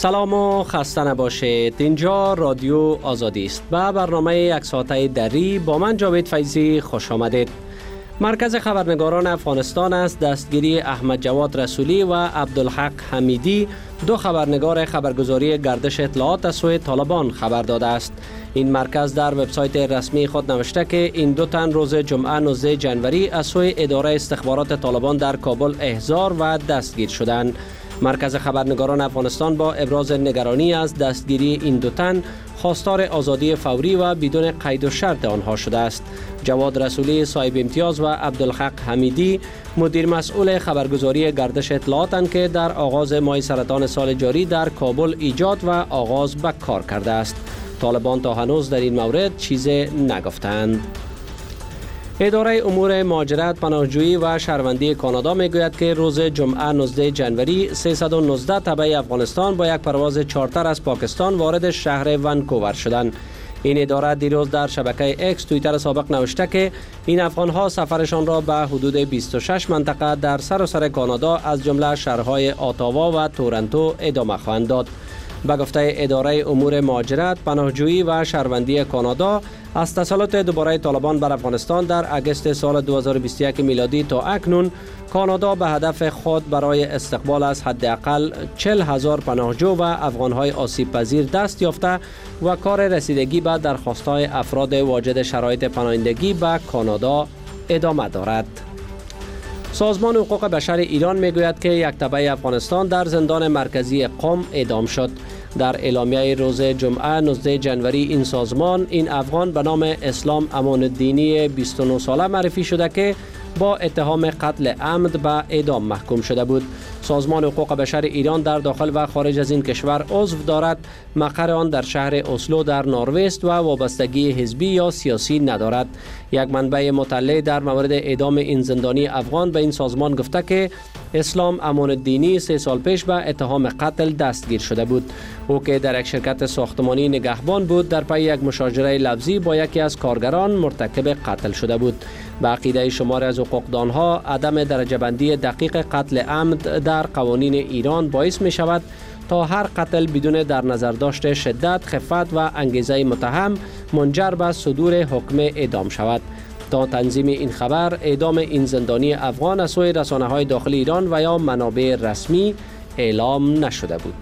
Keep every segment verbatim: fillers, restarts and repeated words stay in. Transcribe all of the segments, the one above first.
سلام و خسته نباشید. اینجا رادیو آزادی است. به برنامه یک ساعته دری با من جاوید فیضی خوش آمدید. مرکز خبرنگاران افغانستان از دستگیری احمد جواد رسولی و عبدالحق حمیدی، دو خبرنگار خبرگزاری گردش اطلاعات از سوی طالبان خبر داده است. این مرکز در وبسایت رسمی خود نوشته که این دو تن روز جمعه نوزده جنوری از سوی اداره استخبارات طالبان در کابل احضار و دستگیر شدند. مرکز خبرنگاران افغانستان با ابراز نگرانی از دستگیری این دو تن خواستار آزادی فوری و بدون قید و شرط آنها شده است. جواد رسولی صاحب امتیاز و عبدالحق حمیدی مدیر مسئول خبرگزاری گردش اطلاعاتند که در آغاز ماه سرطان سال جاری در کابل ایجاد و آغاز به کار کرده است. طالبان تا هنوز در این مورد چیزی نگفتند. اداره امور مهاجرت، پناهجویی و شهروندی کانادا میگوید که روز جمعه نوزده جنوری سیصد و نوزده تبع افغانستان با یک پرواز چارتر از پاکستان وارد شهر ونکوور شدند. این اداره دیروز در شبکه اکس توییتر سابق نوشته که این افغانها سفرشان را به حدود بیست و شش منطقه در سراسر کانادا از جمله شهرهای اتاوا و تورنتو ادامه خواهند داد. به گفته اداره امور مهاجرت، پناهجویی و شهروندی کانادا، از تسلط دوباره طالبان بر افغانستان در اگست سال دو هزار و بیست و یک میلادی تا اکنون، کانادا به هدف خود برای استقبال از حداقل چهل هزار پناهجو و افغانهای آسیب پذیر دست یافته و کار رسیدگی به درخواست‌های افراد واجد شرایط پناهندگی به کانادا ادامه دارد. سازمان حقوق بشر ایران میگوید که یک تبع افغانستان در زندان مرکزی قم اعدام شد. در اعلامیه روز جمعه نوزده جنوری این سازمان این افغان به نام اسلام امان الدینی بیست و نه ساله معرفی شده که با اتهام قتل عمد به اعدام محکوم شده بود. سازمان حقوق بشر ایران در داخل و خارج از این کشور عضو دارد. مقر آن در شهر اسلو در نروژ و وابستگی حزبی یا سیاسی ندارد. یک منبع مطلع در مورد اعدام این زندانی افغان به این سازمان گفته که اسلام امان الدینی سه سال پیش به اتهام قتل دستگیر شده بود. او که در یک شرکت ساختمانی نگهبان بود، در پی یک مشاجره لفظی با یکی از کارگران مرتکب قتل شده بود. به عقیده شمار از حقوقدانها، عدم درجه بندی دقیق قتل عمد در قوانین ایران باعث می شود تا هر قتل بدون در نظر داشت شدت، خفت و انگیزه متهم منجر به صدور حکم اعدام شود. تا تنظیم این خبر، اعدام این زندانی افغان از سوی رسانه‌های داخل ایران و یا منابع رسمی اعلام نشده بود.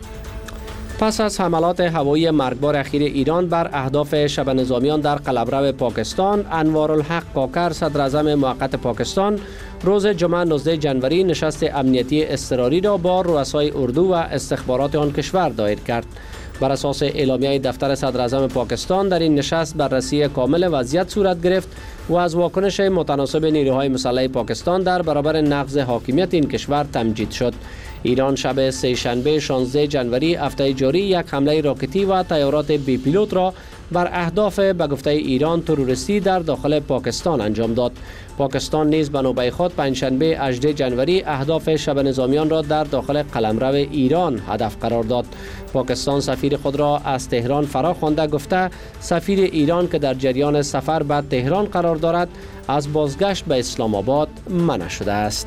پس از حملات هوایی مرگبار اخیر ایران بر اهداف شب نظامیان در قلمرو پاکستان، انوارالحق کاکر صدر اعظم موقت پاکستان روز جمعه نوزده جنوری نشست امنیتی اضطراری را با رؤسای اردو و استخبارات آن کشور دایر کرد. بر اساس اعلامیه دفتر صدر اعظم پاکستان، در این نشست بررسی کامل وضعیت صورت گرفت و از واکنش متناسب نیروهای مسلح پاکستان در برابر نقض حاکمیت این کشور تمجید شد. ایران شب سه شنبه شانزده جنوری هفته جاری یک حمله راکتی و طیارات بی پیلوت را بر اهداف به گفته ایران تروریستی در داخل پاکستان انجام داد. پاکستان نیز به نوبه خود پنجشنبه هجدهم جنوری اهداف شب نظامیان را در داخل قلمرو ایران هدف قرار داد. پاکستان سفیر خود را از تهران فرا خوانده گفته سفیر ایران که در جریان سفر به تهران قرار دارد از بازگشت به اسلام آباد منع شده است.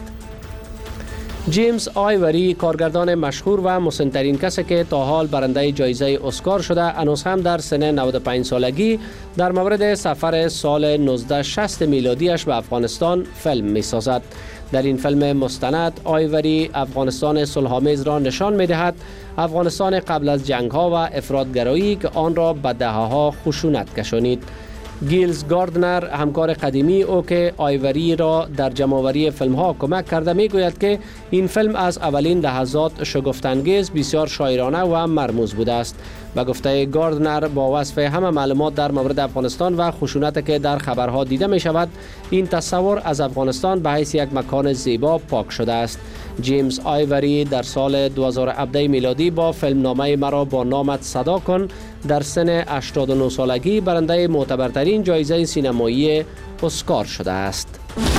جیمز آیوری، کارگردان مشهور و مسن‌ترین کسی که تا حال برنده جایزه اسکار شده، هنوز هم در سن نود و پنج سالگی در مورد سفر سال نوزده شصت میلادیش به افغانستان فیلم می‌سازد. در این فیلم مستند، آیوری افغانستان صلح‌آمیز را نشان می‌دهد، افغانستان قبل از جنگ‌ها و افراط‌گرایی که آن را به دهه‌ها خشونت کشانید. گیلز گاردنر، همکار قدیمی او که آیوری را در جمع‌آوری فیلم‌ها کمک کرده، میگوید که این فیلم از اولین لحظات شگفت‌انگیز، بسیار شاعرانه و مرموز بوده است. به گفته گاردنر، با وصف همه معلومات در مورد افغانستان و خشونت که در خبرها دیده می شود، این تصور از افغانستان به حیث یک مکان زیبا پاک شده است. جیمز آیوری در سال دو هزار و هفده میلادی با فیلمنامه مرا با نامت صدا کن در سن هشتاد و نه سالگی برنده معتبرترین جایزه سینمایی اسکار شده است.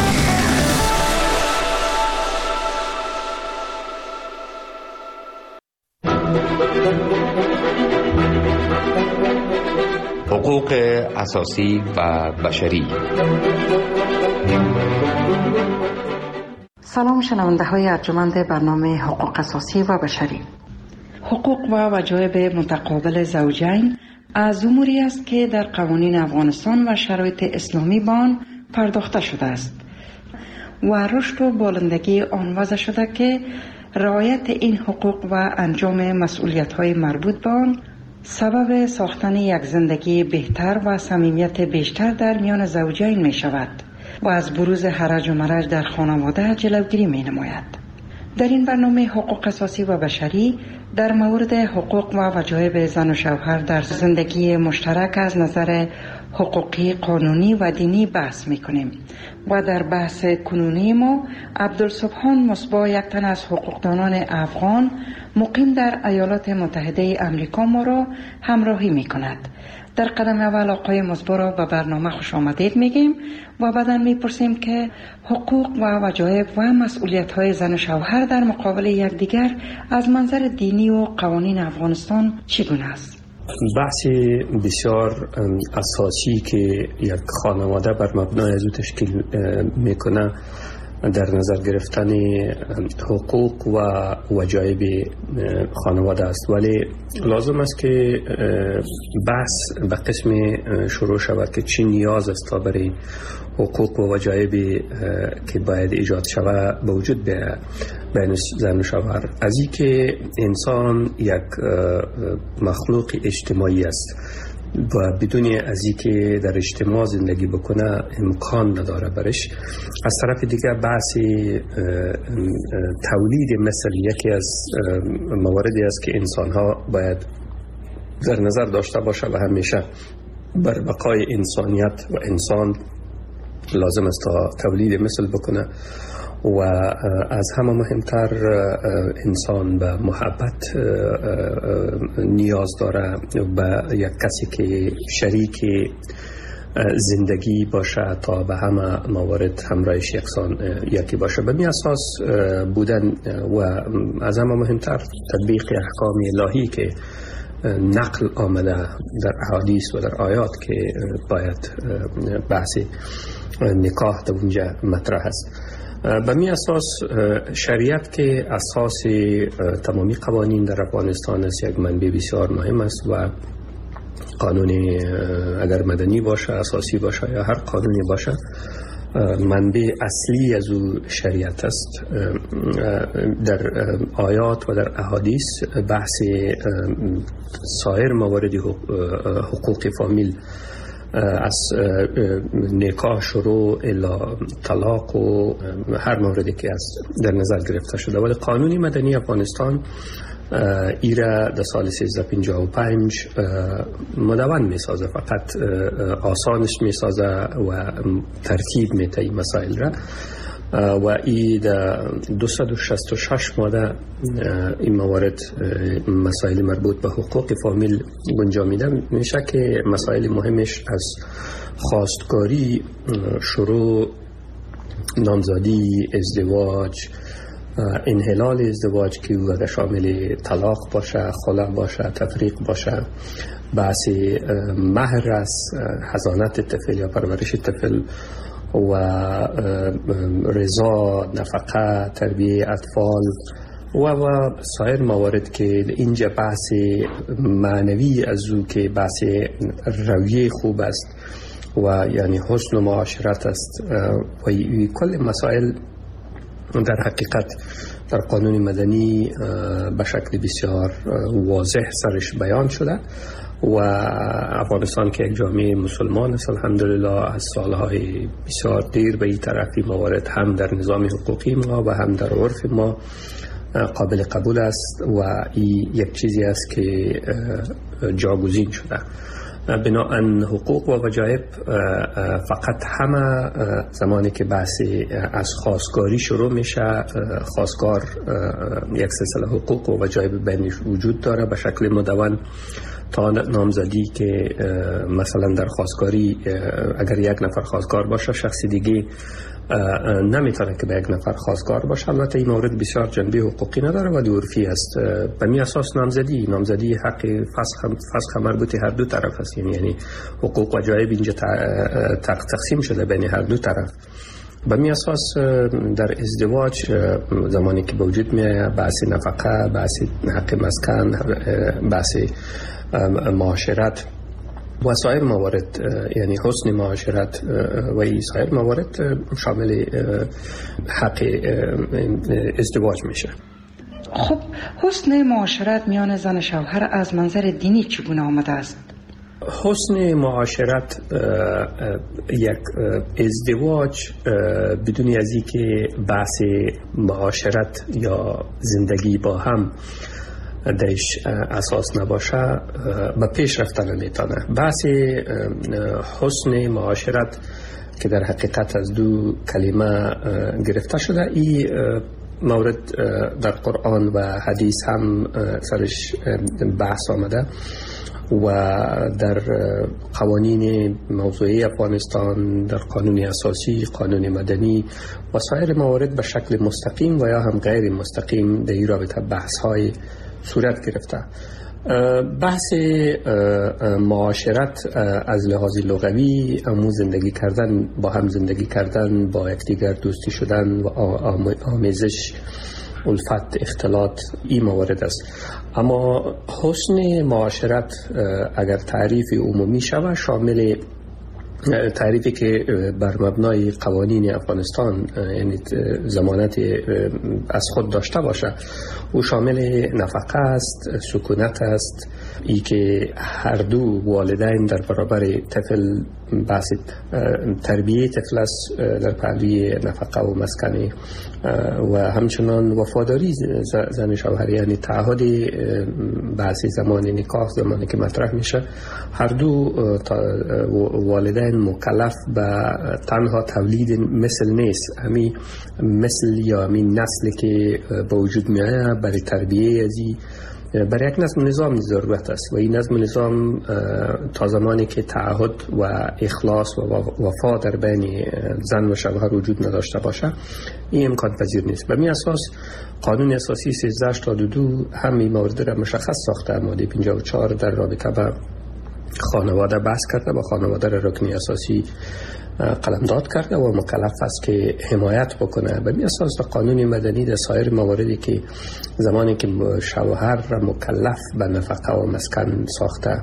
حقوق اساسی و بشری. سلام شنونده های ارجمند برنامه حقوق اساسی و بشری. حقوق و وجایب متقابل زوجین از اموری است که در قوانین افغانستان و شرایط اسلامی به آن پرداخته شده است و رشد و بالندگی آن وضع شده که رعایت این حقوق و انجام مسئولیت‌های مربوط به آن سبب ساختن یک زندگی بهتر و صمیمیت بیشتر در میان زوجین می شود و از بروز هرج و مرج در خانواده جلوگیری می نماید. در این برنامه حقوق اساسی و بشری در مورد حقوق و وجایب زن و شوهر در زندگی مشترک از نظر حقوقی، قانونی و دینی بحث می‌کنیم و در بحث کنونی ما عبدالسبحان مصباح، یک تن از حقوقدانان افغان مقیم در ایالات متحده امریکا ما را همراهی می‌کند. در قدم اول آقای مصباح را به برنامه خوش آمدید میگیم و بعداً میپرسیم که حقوق و وجایب و مسئولیت‌های زن و شوهر در مقابل یکدیگر از منظر دینی و قوانین افغانستان چگونه است؟ بحث بسیار اساسی که یک خانواده بر مبنای از او تشکیل میکنه در نظر گرفتن حقوق و وجایب خانواده است، ولی لازم است که بحث به قسم شروع شود که چی نیاز است تا برای حقوق و وجایبی که باید ایجاد شود به وجود بیاید بین زن و شوهر. از این که انسان یک مخلوق اجتماعی است و بدون از این که در اجتماع زندگی بکنه امکان نداره برش. از طرف دیگه بحث تولید مثل یکی از مواردی است که انسان ها باید در نظر داشته باشه و همیشه بر بقای انسانیت و انسان لازم است تا تولید مثل بکنه و از همه مهمتر انسان به محبت نیاز داره، به یک کسی که شریک زندگی باشه تا به همه موارد همراهش یکسان یکی باشه. به می اساس بودن و از همه مهمتر تطبیق احکام الهی که نقل آمده در احادیث و در آیات که باید بحث نکاح در اونجا مطرح است. به می اساس شریعت که اساس تمامی قوانین در افغانستان است یک منبع بسیار مهم است و قانون اگر مدنی باشه، اساسی باشه یا هر قانونی باشه، منبع اصلی از او شریعت است. در آیات و در احادیث بحث سایر موارد حقوق فامیل از نکاح شروع الی طلاق و هر موردی که از در نظر گرفته شده، ولی قانون مدنی افغانستان ایره در سال سیزده پنجاه و پنج مدون می سازه، فقط آسانش می سازه و ترتیب می ته مسائل را و ای در دویست و شصت و شش ماده این موارد مسائل مربوط به حقوق فامیل گنجامیده میشه که مسائل مهمش از خواستگاری، شروع، نامزدی، ازدواج، انحلال ازدواج که او شامل طلاق باشه، خلع باشه، تفریق باشه، بحث مهر است، حضانت طفل یا پرورش طفل و رضا، نفقه، تربیه اطفال و و سایر موارد که اینجا بحث معنوی از او که بحث رویه خوب است و یعنی حسن و معاشرت است و کل مسائل در حقیقت در قانون مدنی به شکل بسیار واضح سرش بیان شده و افغانستان که یک جامعه مسلمان است الحمدلله از سالهای بسیار دیر به این طرفی موارد هم در نظام حقوقی ما و هم در عرف ما قابل قبول است و این یک چیزی است که جاگزین شده. بنابراین حقوق و وجایب فقط همه زمانی که بحث از خواستگاری شروع میشه، خواستگار یک سلسله حقوق و وجایب بینش وجود داره به شکل مدون تا نامزدی که مثلا در خواستگاری اگر یک نفر خواستگار باشه شخصی دیگه نمیتونه که به یک نفر خواستگار باشه. البته این مورد بسیار جنبه حقوقی نداره ولی عرفی است. به می اساس نامزدی نامزدی حق فسخ فسخ مربوط هر دو طرف است، یعنی یعنی حقوق و وجایب اینجا تقسیم شده بین هر دو طرف به می اساس در ازدواج زمانی که به وجود میاد بحث نفقه، بحث حق مسکن، بحث معاشرت و سایر موارد، یعنی حسن معاشرت و این سایر موارد شامل حق ازدواج میشه. خب حسن معاشرت میان زن و شوهر از منظر دینی چگونه آمده است؟ حسن معاشرت یک ازدواج بدون از اینکه بحث معاشرت یا زندگی با هم درش اساس نباشه به پیش رفتن نمیتونه. بحث حسن معاشرت که در حقیقت از دو کلمه گرفته شده، این مورد در قرآن و حدیث هم سرش بحث آمده و در قوانین موضوعی افغانستان، در قانون اساسی، قانون مدنی و سایر موارد به شکل مستقیم و یا هم غیر مستقیم در این رابطه بحث های صورت گرفته. بحث معاشرت از لحاظ لغوی همون زندگی کردن، با هم زندگی کردن، با یکدیگر دوستی شدن و آمیزش، الفت، اختلاط، این موارد است. اما حسن معاشرت اگر تعریف عمومی شود، شامل تعریفی که بر مبنای قوانین افغانستان یعنی ضمانت از خود داشته باشه، او شامل نفقه است، سکونت است، ای که هر دو والدین در برابر طفل بحث تربیه طفل است در پهلوی نفقه و مسکن و همچنان وفاداری زن شوهر، یعنی تعهد بحث زمان نکاح زمانی که مطرح میشه، هر دو والدین مکلف به تنها تولید مثل نیست، همین مثل یا همین نسلی که با وجود میآید برای تربیه ازی برای یک نظم نظام ضرورت است و این نظم نظام تا زمانی که تعهد و اخلاص و وفا در بین زن و شوهر وجود نداشته باشه، این امکان پذیر نیست. به می اساس قانون اساسی سیزده هشتاد و دو همین موارد را مشخص ساخته. ماده پنجاه و چهار در رابطه با خانواده بحث کرده و خانواده را رکنی اساسی قلمداد کرده و مکلف است که حمایت بکنه. به اساس قانون مدنی در سایر مواردی که زمانی که شوهر را مکلف به نفقه و مسکن ساخته،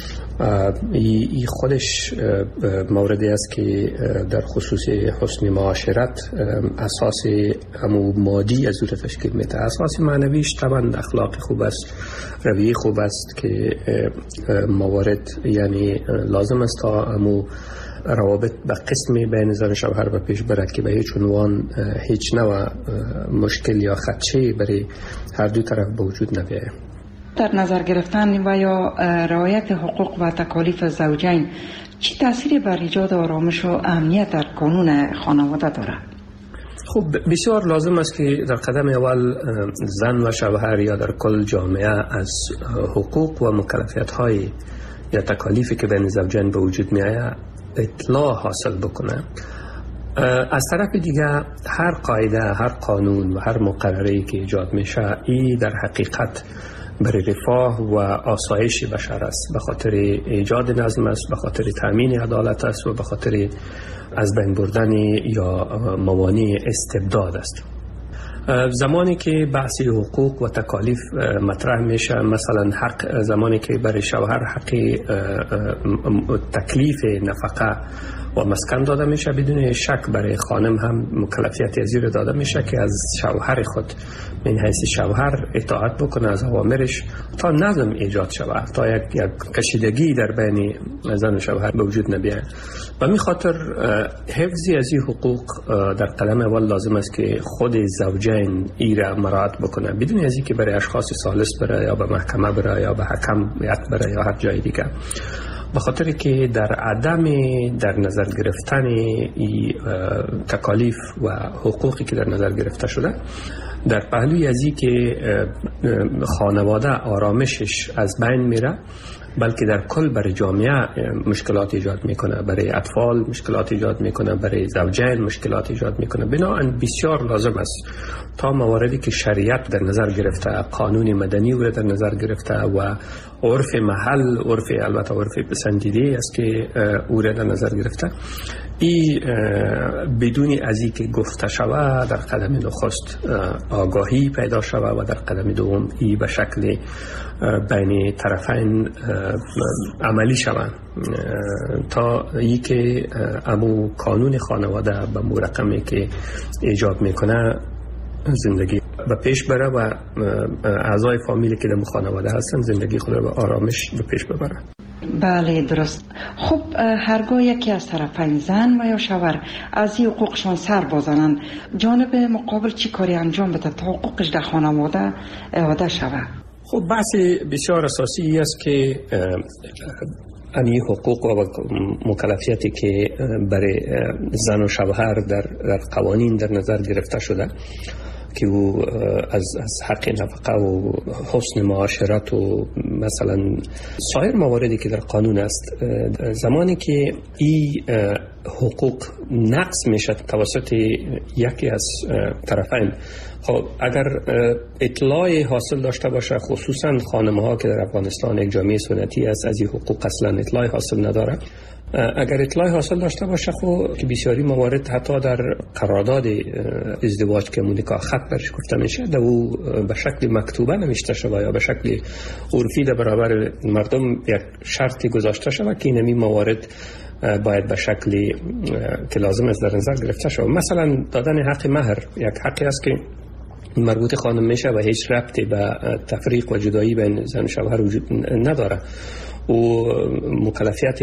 این خودش موردی است که در خصوص حسن معاشرت اساس همو مادی از او تشکیل میده. اساس معنویش طبعا اخلاق خوب است، رویه خوب است که موارد یعنی لازم است تا همو روابط به قسم بین زن و شوهر به پیش بره که به هیچ عنوان هیچ نوع مشکل یا خدشه برای هر دو طرف به وجود نبیاید. در نظر گرفتن و یا رعایت حقوق و تکالیف زوجین چه تأثیری بر ایجاد آرامش و امنیت در قانون خانواده دارد؟ خب بسیار لازم است که در قدم اول زن و شوهر یا در کل جامعه از حقوق و مکلفیت های یا تکالیفی که بین زوجین به وجود می آید اطلاع حاصل بکنه. از طرف دیگه هر قاعده، هر قانون و هر مقرری که ایجاد میشه، این در حقیقت برای رفاه و آسایش بشر است، به خاطر ایجاد نظم است، به خاطر تامین عدالت است و به خاطر از بین بردن یا موانع استبداد است. زمانی که بحث حقوق و تکالیف مطرح میشه، مثلا حق زمانی که برای شوهر حق تکلیف نفقه و مسکن داده میشه، بدون شک برای خانم هم مکلفیت زیر داده میشه که از شوهر خود من حیث شوهر اطاعت بکنه از اوامرش تا نظم ایجاد شود، تا یک, یک کشیدگی در بین زن و شوهر به وجود نبیاید. و می خاطر حفظی از این حقوق در قدم اول لازم است که خود زوجین ای را مراعات بکنه، بدون از اینکه برای اشخاص ثالث بره یا به محکمه بره یا به حکم بره یا هر جای دیگه، به خاطر که در عدم در نظر گرفتن ای تکالیف و حقوقی که در نظر گرفته شده، در پهلوی از این که خانواده آرامشش از بین میره، بلکه در کل برای جامعه مشکلات ایجاد میکنه، برای اطفال مشکلات ایجاد میکنه، برای زوجین مشکلات ایجاد میکنه. بنابراین بسیار لازم است تا مواردی که شریعت در نظر گرفته، قانون مدنی رو در نظر گرفته و عرف محل، عرف البته عرف پسندیده است که او را در نظر گرفته. این بدون از اینکه گفته شود در قدم نخست آگاهی پیدا شود و در قدم دوم ای به شکل بین طرفین عملی شود تا ای که امو قانون خانواده به مرقمی که ایجاب میکنه زندگی به پیش بره و اعضای فامیلی که در خانواده هستن زندگی خود را به آرامش به پیش ببره. بله درست. خب هرگاه یکی از طرفین زن و یا شوهر از این حقوقشان سر بازنند، جانب مقابل چی کاری انجام بده تا حقوقش در خانواده اعاده شود؟ خب بحث بسیار اساسی است که امی حقوق و مکلفیتی که برای زن و شوهر در, در قوانین در نظر گرفته شده که او از, از حق نفقه و حسن معاشرت و مثلا سایر مواردی که در قانون است، زمانی که این حقوق نقض میشه توسط یکی از طرفین، خب اگر اطلاع حاصل داشته باشه، خصوصا خانم‌ها که در افغانستان یک جامعه سنتی است از این حقوق اصلا اطلاع حاصل نداره، اگر اطلاع حاصل داشته باشه خب که بسیاری موارد حتی در قرارداد ازدواج که نکاح خط برش گفته میشه در او به شکل مکتوبه نوشته شده یا به شکل عرفی در برابر مردم یک شرطی گذاشته شده که این موارد باید به شکلی که لازم است در نظر گرفته شود. مثلا دادن حق مهر یک حقی است که مربوط خانم میشه و هیچ ربطی به تفریق و جدایی بین زن و شوهر وجود نداره و مکلفیت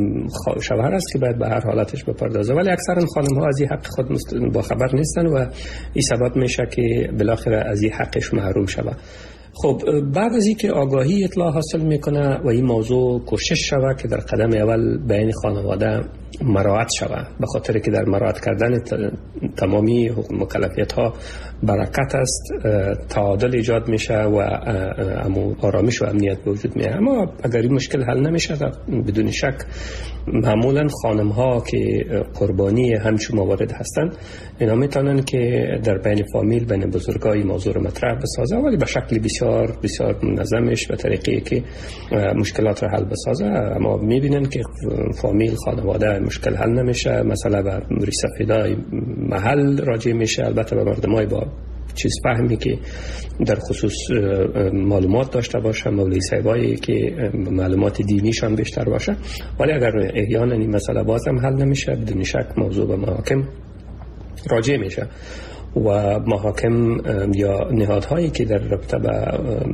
شوهر است که باید به هر حالتش بپردازه، ولی اکثرا خانم ها از این حق خود با خبر نیستن و این سبب میشه که بالاخره از این حقش محروم شود. خب بعد از اینکه آگاهی اطلاع حاصل میکنه و این موضوع کوشش شود که در قدم اول بین خانواده مراعات شود، به خاطر که در مراعات کردن تمامی مکلفیت ها برکت است، تعادل ایجاد میشه و امو آرامش و امنیت به وجود میاد. اما اگر این مشکل حل نمیشه بدون شک معمولا خانم ها که قربانی همچون موارد هستند اینا میتونن که در بین فامیل بین بزرگای موضوع رو مطرح بسازه، ولی به شکل بسیار بسیار منظمش به طریقی که مشکلات رو حل بسازه. اما میبینن که فامیل خانواده مشکل حل نمیشه، مثلا به موری سفیدای محل راجع میشه، البته به مردمای با چیز فهمی که در خصوص معلومات داشته باشه، مولوی صاحبایی که معلومات دینیشان بیشتر باشه، ولی اگر احیانا این مسئله بازم حل نمیشه بدون شک موضوع به محاکم راجع میشه و محاکم یا نهادهایی که در رابطه به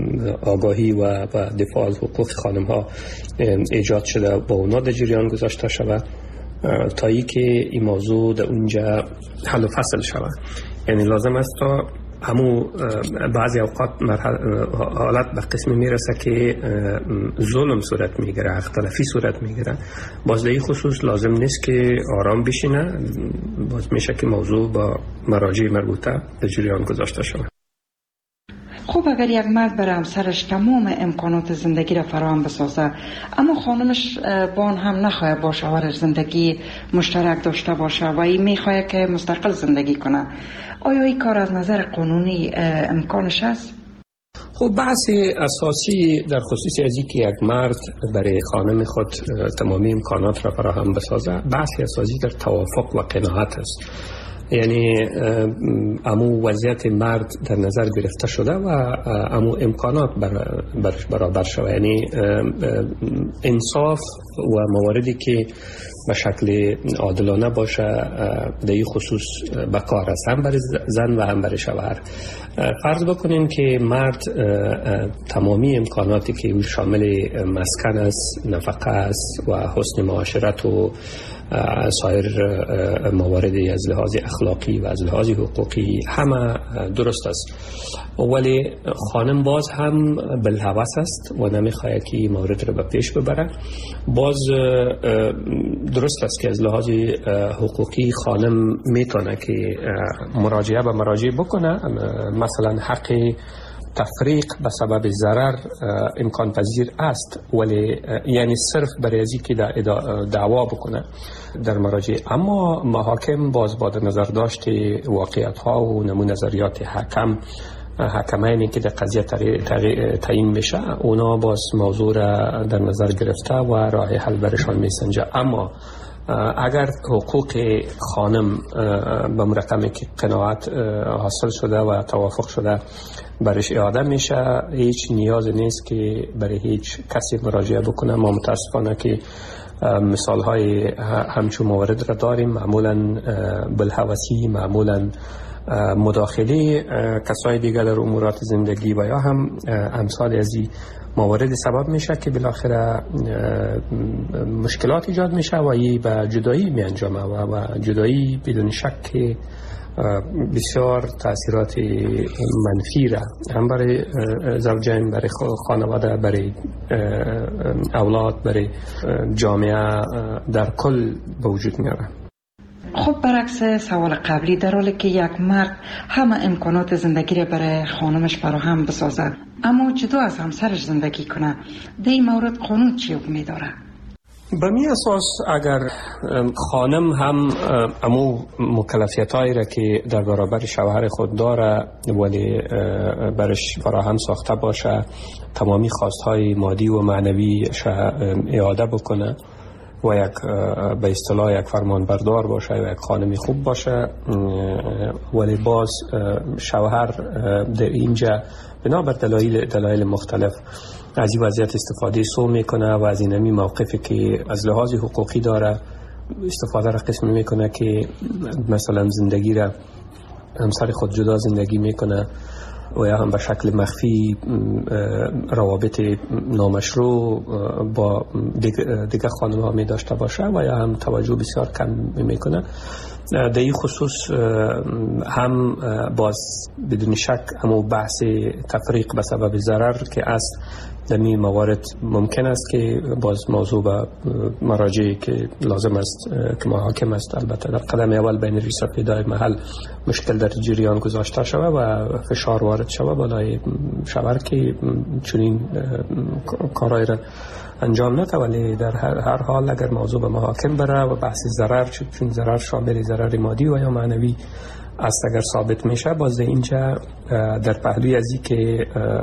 آگاهی و دفاع از حقوق خانم ها ایجاد شده با اونا در جریان گذاشته شود تا ای که این موضوع در اونجا حل و فصل شود. یعنی لازم است تا همو بعضی اوقات حالت به قسمی میرسه که ظلم صورت میگیره، حق تلفی صورت میگیره، باز در این خصوص لازم نیست که آرام بشینه، باز میشه که موضوع با مراجع مربوطه به جریان گذاشته شود. خب اگر یک مرد برای همسرش تمام امکانات زندگی را فراهم بسازه اما خانمش با آن هم نخواهد با شوهرش زندگی مشترک داشته باشه و این میخواهد که مستقل زندگی کنه، آیا این کار از نظر قانونی امکانش هست؟ خب بحث اساسی در خصوص از اینکه یک مرد برای خانم خود تمامی امکانات را فراهم بسازه بحث اساسی در توافق و قناعت است. یعنی امو وضعیت مرد در نظر گرفته شده و امو امکانات بر برش برابر شده، یعنی انصاف و مواردی که به شکل عادلانه باشه در این خصوص به کار است، هم برای زن و هم برای شوهر. فرض بکنیم که مرد تمامی امکاناتی که شامل مسکن است، نفقه است و حسن معاشرت و سایر مواردی از لحاظ اخلاقی و از لحاظ حقوقی همه درست است، ولی خانم باز هم بالهوس است و نمیخواهد که این مورد رو به پیش ببره. باز درست است که از لحاظ حقوقی خانم میتونه که مراجعه به مراجع بکنه، مثلا حق تفریق به سبب ضرر امکان پذیر است، ولی یعنی صرف برای ازی که دعوا بکنه در مراجع. اما محاکم باز با نظر داشت واقعیت ها و نمون نظریات حکم حکمینی که در قضیه تعیین میشه اونا باز موضوع را در نظر گرفته و راه حل برشان میسنجه. اما اگر حقوق خانم به مرقمی که قناعت حاصل شده و توافق شده برش اعاده میشه، هیچ نیاز نیست که برای هیچ کسی مراجعه بکنه. ما متاسفانه که مثال های همچون موارد را داریم، معمولا بالهوسی، معمولا مداخله کسای دیگر در امورات زندگی و یا هم امثال از این موارد سبب میشه که بالاخره مشکلات ایجاد میشه و این به جدایی می انجامه و, و جدایی بدون شک بسیار تاثیرات منفی را هم برای زوجین، برای خانواده، برای اولاد، برای جامعه در کل به وجود میاره. خب برعکس سوال قبلی، در حالی که یک مرد همه امکانات زندگی را برای خانمش فراهم بسازد اما جدا از همسرش زندگی کنه، در این مورد قانون چی حکم داره؟ به می اساس اگر خانم هم امو مکلفیت هایی را که در برابر شوهر خود داره ولی برش فراهم ساخته باشه، تمامی خواست های مادی و معنوی اعاده بکنه و یک به اصطلاح یک فرمان بردار باشه و یک خانمی خوب باشه، ولی باز شوهر در اینجا بنابر دلایل دلایل مختلف از این وضعیت استفاده سو میکنه و از اینمی موقفی که از لحاظ حقوقی داره استفاده را قسم میکنه که مثلا زندگی را همسر خود جدا زندگی میکنه و یا هم به شکل مخفی روابط نامشروع با دیگه خانم ها می داشته باشه و یا هم توجه بسیار کم میکنه. در این خصوص هم باز بدون شک همو بحث تفریق به سبب ضرر که است در این موارد ممکن است که باز موضوع به مراجعی که لازم است که محاکم است البته در قدم اول بین رییس پیدای محل مشکل در جریان گذاشته شود و فشار وارد شود بالای شوهر که چنین کارهای را انجام نده، ولی در هر, هر حال اگر موضوع به محاکم بره و بحث ضرر، چون ضرر شامل ضرر مادی و یا معنوی است، اگر ثابت میشه باز اینجا در پهلوی از این که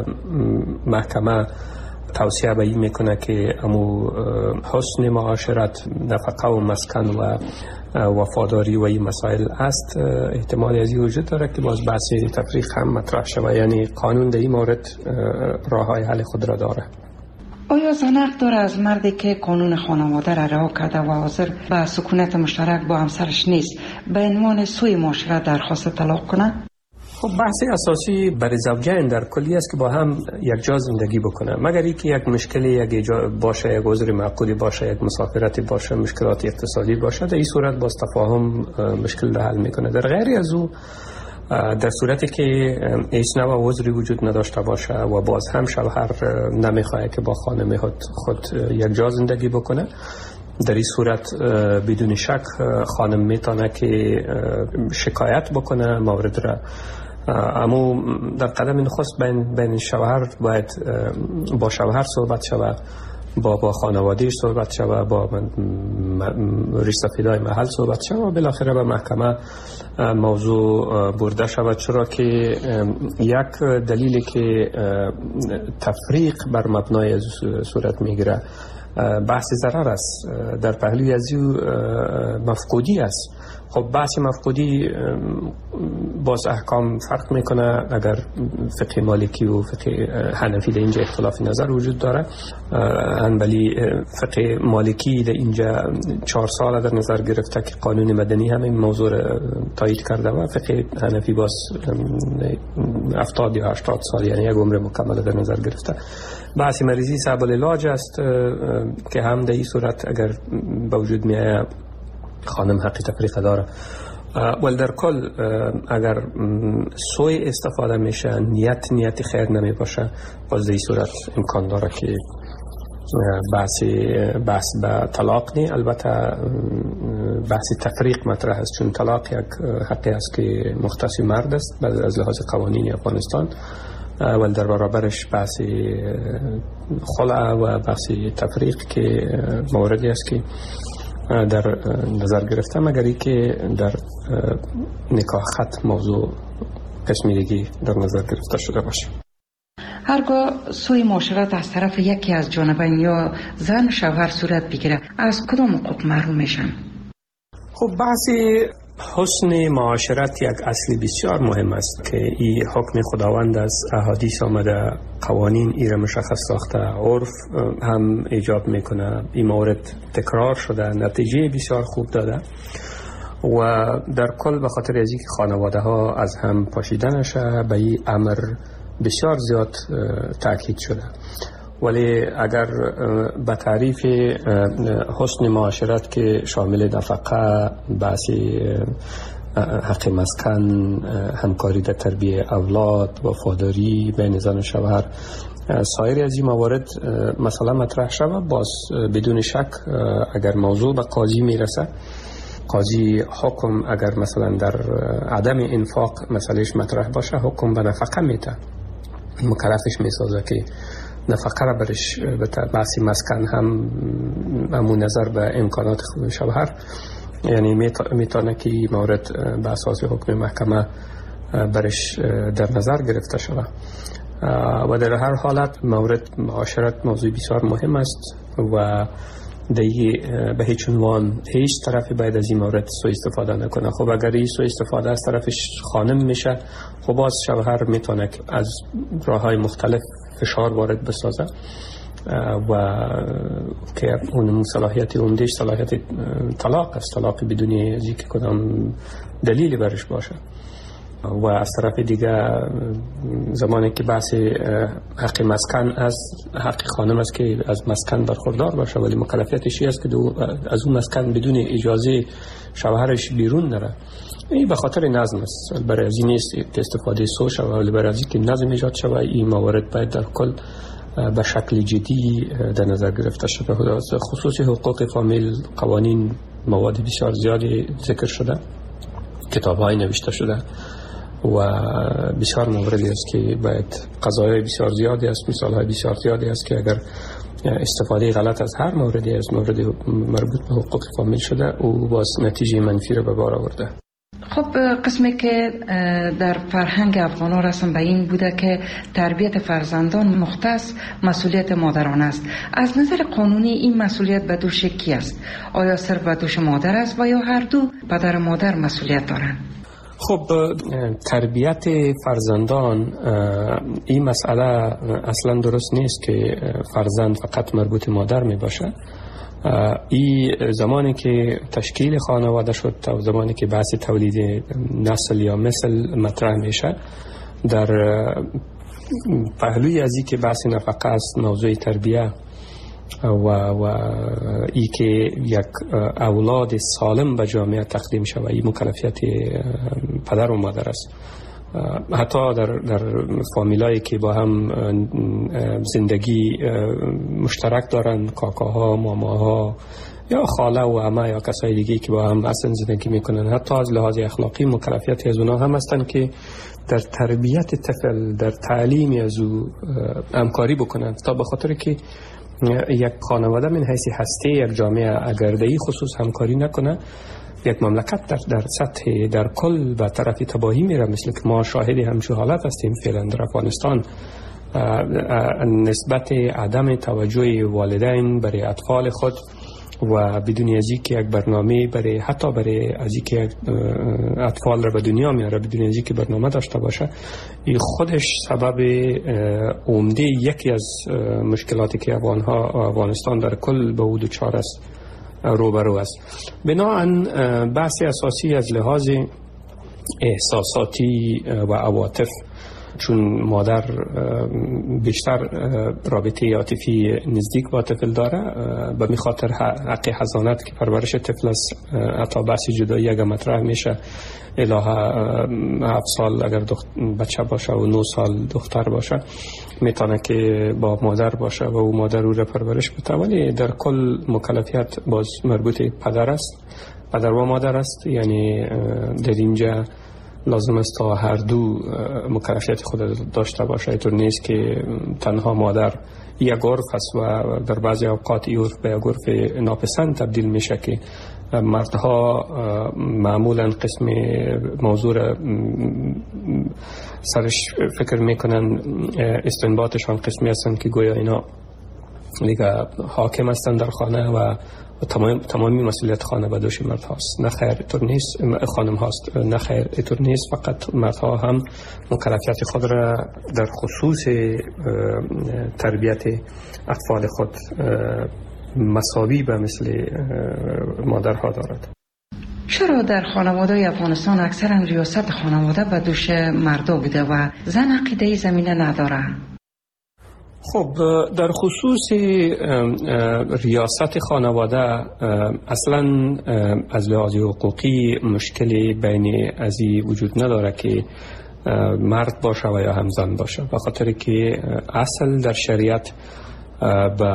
محکمه توصیه به این میکنه که امو حسن معاشرت، نفقه و مسکن و وفاداری و این مسائل است، احتمال از این وجود داره که باز بحث تفریق هم مطرح شود. یعنی قانون در این مورد راه های حل خود را داره. آیا زنق داره از مردی که قانون خانواده را رها کرده و حاضر به سکونت مشترک با همسرش نیست به عنوان سوی معاشرت درخواست طلاق کنه؟ خب بحث اساسی برای زوجین در کلی است که با هم یک جا زندگی بکنه، مگر اینکه یک مشکلی یک باشه، یک عذر معقولی باشه، یک مسافرتی باشه، مشکلات اقتصادی باشه، در این صورت باز تفاهم مشکل را حل میکنه. در غیر از او در صورتی که هیچ نوع عذری وجود نداشته باشه و باز هم شوهر نمیخواد که با خانم خود یک جا زندگی بکنه، در این صورت بدون شک خانم میتونه که شکایت بکنه مورد را. اما در قدم نخست بین بین شوهر باید با شوهر صحبت شود، با با خانوادهش صحبت شود، با رییس پیدای محل صحبت شود و بالاخره به محکمه موضوع برده شود، چرا که یک دلیلی که تفریق بر مبنای صورت میگیره بحث ضرر است، در پهلوی از این مفقودی است. خب بحث مفقودی باز احکام فرق میکنه، اگر فقه مالکی و فقه حنفی در اینجا اختلاف نظر وجود داره، ولی فقه مالکی در اینجا چهار سال در نظر گرفته که قانون مدنی هم این موضوع تایید کرده و فقه حنفی باز هفتاد یا هشتاد سال، یعنی یک عمر مکمل در نظر گرفته. بحث مریضی صعب العلاج است که هم در این صورت اگر به وجود میآید خانم حقی تفریق داره. ولی در کل اگر سوی استفاده میشه، نیت نیت خیر نمی باشه، باز در این صورت امکان داره که بحث بحث به طلاق نی. البته بحث تفریق مطرح است، چون طلاق یک حقی است که مختص مرد است از لحاظ قوانین افغانستان، ولی در برابرش بحث خلع و بحث تفریق که موردی است که در نظر گرفته، مگر ای که در نکاح خط موضوع کشمیرگی در نظر گرفته شده باشه. هرگاه سوی معاشرت از طرف یکی از جانبین یا زن شوهر صورت بگیره، از کدام حقوق محروم میشن؟ خب بحث حسن معاشرت یک اصل بسیار مهم است که این حکم خداوند است، احادیث آمده، قوانین ای را مشخص ساخته، عرف هم ایجاب میکنه، این مورد تکرار شده، نتیجه بسیار خوب داده و در کل به خاطر از اینکه خانواده ها از هم پاشیده نشه به این امر بسیار زیاد تاکید شده. ولی اگر به تعریف حسن معاشرت که شامل نفقه، بحثی حق مسکن، همکاری در تربیت اولاد، وفاداری بین زن و شوهر، سایر از این موارد مثلا مطرح شود، باز بدون شک اگر موضوع به قاضی میرسه، قاضی حکم اگر مثلا در عدم انفاق مسئلهش مطرح باشه، حکم به نفقه میده، مکلفش میسازه که نفقه را برش به بحث مسکن هم همون نظر به امکانات شوهر، یعنی میتونه که مورد به اساس حکم محکمه برش در نظر گرفته شود. و در هر حالت مورد معاشرت موضوع بسیار مهم است و دیگه به هیچ عنوان هیچ طرفی باید از این مورد سوء استفاده نکنه. خب اگر این سوء استفاده از طرفش خانم میشه، خب باز شوهر میتونه از راههای مختلف فشار وارد بسازه و که اون صلاحیت عمدهش صلاحیت طلاق است، طلاق بدون از اینکه کدام دلیلی برش باشه. و از طرف دیگه زمانی که بحث حق مسکن از حق خانم است که از مسکن برخوردار باشه، ولی مکلفیتش است که از اون مسکن بدون اجازه شوهرش بیرون نره. این به خاطر نظم است، برای از این نیست که استفاده سو شود، ولی برای از این که نظم ایجاد شود. این موارد باید در کل به شکل جدی در نظر گرفته شده. خصوصی حقوق فامیل، قوانین، مواد بسیار زیادی ذکر شده، کتاب‌های نوشته شده و بسیار موردی است که باید قضایای بسیار زیادی است، مثال‌های بسیار زیادی است که اگر استفاده غلط از هر موردی از مورد مربوط به حقوق فامیل شده او باز نتیجه منفی را به بار آورده. خب قسمی که در فرهنگ افغان‌ها رسم به این بوده که تربیت فرزندان مختص مسئولیت مادران است. از نظر قانونی این مسئولیت به دوش کی است؟ آیا صرف به دوش مادر است و یا هر دو پدر و مادر مسئولیت دارند؟ خب تربیت فرزندان این مسئله اصلا درست نیست که فرزند فقط مربوط مادر می باشه. این زمانی که تشکیل خانواده شد و زمانی که بحث تولید نسل یا مثل مطرح میشه، در پهلوی از این که بحث نفقه است، موضوع تربیه و و ای که یک اولاد سالم به جامعه تقدیم شود، این مکلفیت پدر و مادر است. حتی در در فامیلایی که با هم زندگی مشترک دارن، کاکاها، ماماها یا خاله و عمه یا کسای دیگه که با هم اصلا زندگی میکنن، حتی از لحاظ اخلاقی مکلفیت از اونها هم هستن که در تربیت طفل، در تعلیم از او همکاری بکنن، تا به خاطر که یک خانواده من حیث هسته یک جامعه اگر در این خصوص همکاری نکنه، یک مملکت در در سطح در کل به طرف تباهی میره، مثل که ما شاهد همچون حالت هستیم فعلا در افغانستان. نسبت عدم توجه والدین برای اطفال خود و بدون از اینکه یک برنامه برای حتی برای از اینکه اطفال را به دنیا میاره بدون از اینکه برنامه داشته باشه، این خودش سبب عمده یکی از مشکلاتی که افغانها افغانستان در کل به او دچار است روبرو است. بنابراین بحث اساسی از لحاظ احساساتی و عواطف، چون مادر بیشتر رابطه عاطفی نزدیک با طفل داره، به می خاطر حق حضانت که پرورش طفل است، حتی بحث جدایی اگر مطرح میشه الهه هفت سال اگر بچه باشه و نه سال دختر باشه میتونه که با مادر باشه و او مادر او را پرورش بده، ولی در کل مکلفیت باز مربوط پدر است، پدر و مادر است. یعنی در اینجا لازم است تا هر دو مکلفیت خود داشته باشه. اینطور نیست که تنها مادر یک عرف است و در بعضی اوقات این عرف به یک عرف ناپسند تبدیل میشه که مردها معمولا قسم موضوع سرش فکر میکنن استنباطشان قسمی هستند که گویا اینا دیگه حاکم هستند در خانه و تمام تمامی مسئولیت خانه به دوش مرد هاست. نه خیر اینطور نیست، خانم هاست. نه خیر اینطور نیست، فقط مردها هم مکلفیت خود را در خصوص تربیت اطفال خود مساوی به مثل مادرها دارد. چرا در خانواده افغانستان اکثرا ریاست خانواده به دوش مردا بوده و زن عقیده زمینه نداره؟ خب در خصوص ریاست خانواده اصلا از لحاظ حقوقی مشکلی بین ازی وجود نداره که مرد باشه و یا هم زن باشه، به خاطر که اصل در شریعت به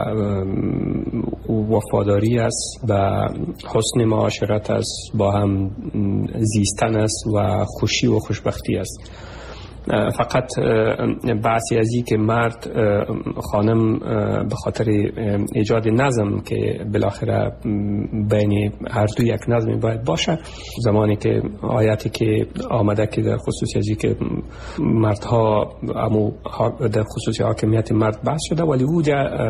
وفاداری است، به حسن معاشرت است، با هم زیستن است و خوشی و خوشبختی است. فقط بحثی از این که مرد خانم به خاطر ایجاد نظم که بالاخره بین هر دو یک نظمی باید باشه، زمانی که آیاتی که آمده که در خصوص از این که مردها امو در خصوص حاکمیت مرد بحث شده، ولی او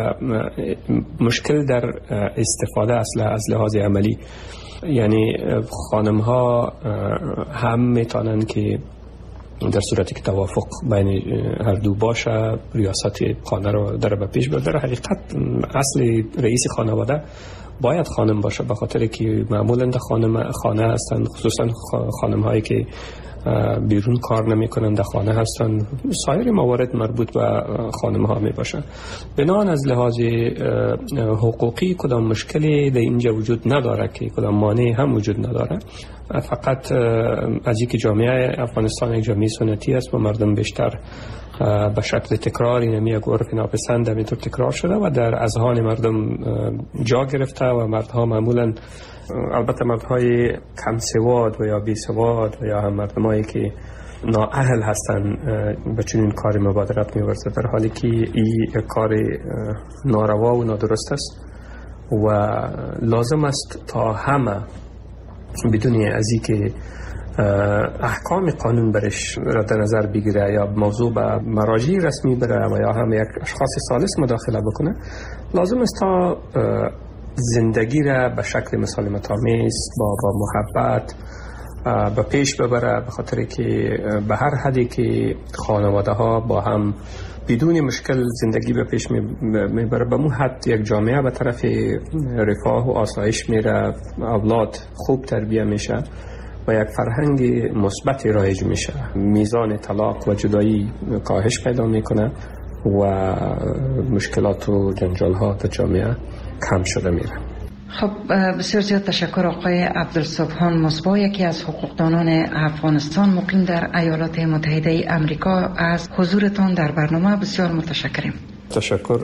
مشکل در استفاده اصلا از لحاظ عملی، یعنی خانم ها هم میتونن که در صورتی که توافق بین هر دو باشه ریاست خانه رو در به پیش ببره. حقیقت اصل رئیس خانواده باید خانم باشه، به خاطر که معمولا در خانم خانه هستند، خصوصا خانم هایی که بیرون کار نمی کنند در خانه هستند. سایر موارد مربوط به خانم ها می باشند. بنابراین از لحاظ حقوقی کدام مشکلی در اینجا وجود نداره که کدام مانعی هم وجود نداره. فقط از اینکه جامعه افغانستان یک جامعه سنتی است و مردم بیشتر به شکل تکراری نمی یک عرف ناپسند همینطور تکرار شده و در اذهان مردم جا گرفته و مردها معمولا، البته مردهای کم سواد و یا بی سواد و یا هم مردمایی که نااهل هستن به چنین کاری مبادرت می‌ورزد، در حالی که این کار ناروا و نادرست است و لازم است تا همه بدون از این که احکام قانون برش را در نظر بگیره یا موضوع به مراجع رسمی بره و یا هم یک اشخاص ثالث مداخله بکنه، لازم است تا زندگی را به شکل مسالمت آمیز با با محبت به پیش ببره، به خاطر که به هر حدی که خانواده ها با هم بدون مشکل زندگی به پیش میبره، به مو حد یک جامعه به طرف رفاه و آسایش میره، اولاد خوب تربیه میشه و یک فرهنگ مثبت رایج میشه، میزان طلاق و جدایی کاهش پیدا میکنه و مشکلات و جنجال ها در جامعه کم شده میره. خب بسیار زیاد تشکر آقای عبدالصبحان مصباح، یکی از حقوقدانان افغانستان مقیم در ایالات متحده امریکا، از حضورتان در برنامه بسیار متشکریم. تشکر.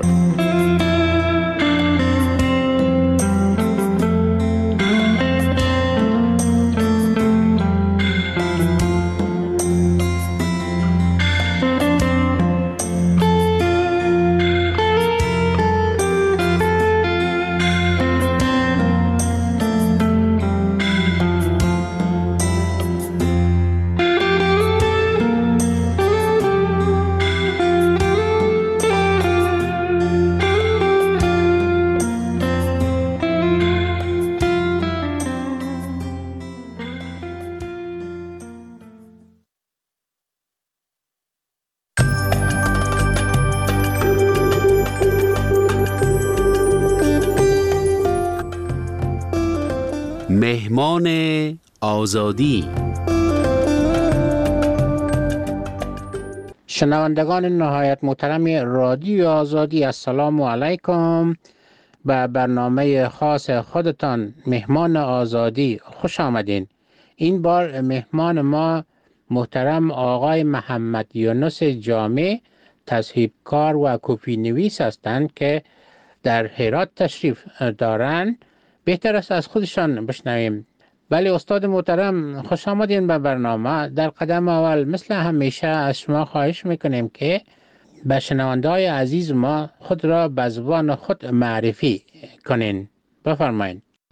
مهمان آزادی. شنوندگان نهایت محترم رادیو آزادی، السلام علیکم. به برنامه خاص خودتان مهمان آزادی خوش آمدین. این بار مهمان ما محترم آقای محمد یونس جامع، تصحیح‌کار و کپی نویس هستند که در هرات تشریف دارند. بهتر است از خودشان بشنویم. بله استاد محترم، خوش آمدین به برنامه. در قدم اول مثل همیشه از شما خواهش میکنیم که به شنونده‌های عزیز ما خود را به زبان خود معرفی کنین. بفرمایید.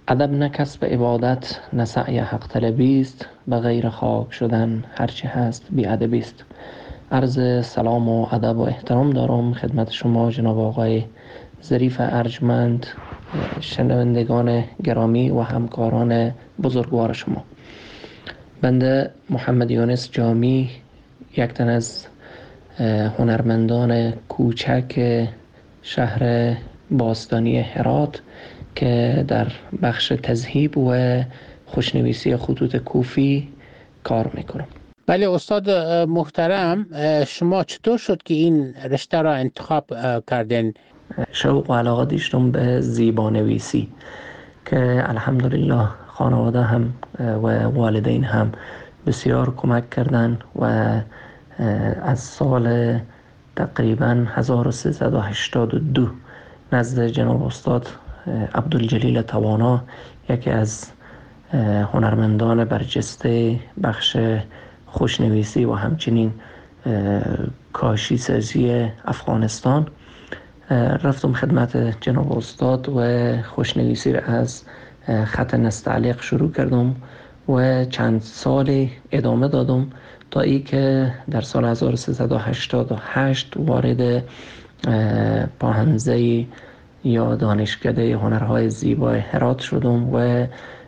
ادب نه کسب عبادت نه سعی حق طلبی است، به غیر خاک شدن هرچی هست بی ادبی است. عرض سلام و ادب و احترام دارم خدمت شما جناب آقای ظریف ارجمند، شنوندگان گرامی و همکاران بزرگوار شما. بنده محمد یونس جامی، یک تن از هنرمندان کوچک شهر باستانی هرات که در بخش تذهیب و خوشنویسی خطوط کوفی کار میکنم. بله استاد محترم، شما چطور شد که این رشته را انتخاب کردین؟ شوق و علاقه داشتم به زیبانویسی که الحمدلله خانواده هم و والدین هم بسیار کمک کردن و از سال تقریبا هزار و سیصد و هشتاد و دو نزد جناب استاد عبدالجلیل توانا، یکی از هنرمندان برجسته بخش خوشنویسی و همچنین کاشی سازی افغانستان، رفتم خدمت جناب استاد و خوشنویسی را از خط نستعلیق شروع کردم و چند سال ادامه دادم تا ای که در سال هزار و سیصد و هشتاد و هشت وارد پاهنزه یا دانشکده هنرهای زیبای هرات شدم و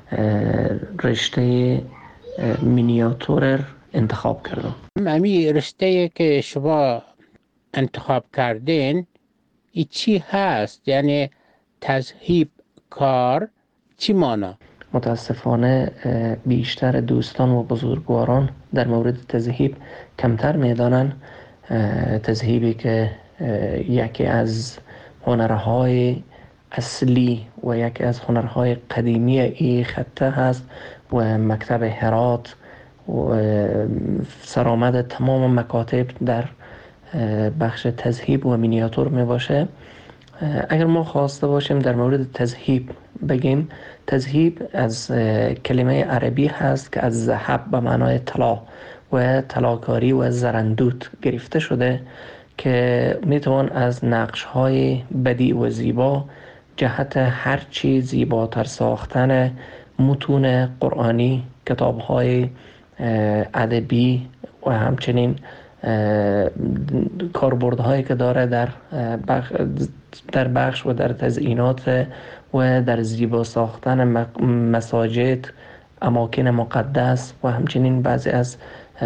رشته مینیاتور انتخاب کردم. امی رشته که شما انتخاب کردین ای چی هست؟ یعنی تذهیب کار چی مانا؟ متاسفانه بیشتر دوستان و بزرگواران در مورد تذهیب کمتر میدانن. تذهیبی که یکی از هنرهای اصلی و یکی از هنرهای قدیمی این خطه هست و مکتب هرات و سرآمد تمام مکاتب در بخش تذهیب و مینیاتور می باشه. اگر ما خواسته باشیم در مورد تذهیب بگیم، تذهیب از کلمه عربی هست که از ذهب به معنای طلا و طلاکاری و زرندوت گرفته شده که میتوان از نقش‌های بدیع و زیبا جهت هرچی زیباتر ساختن متون قرآنی، کتاب‌های ادبی و همچنین کاربردهایی که داره در بخش در بخش و در تزیینات و در زیبا ساختن مساجد، اماکن مقدس و همچنین بعضی از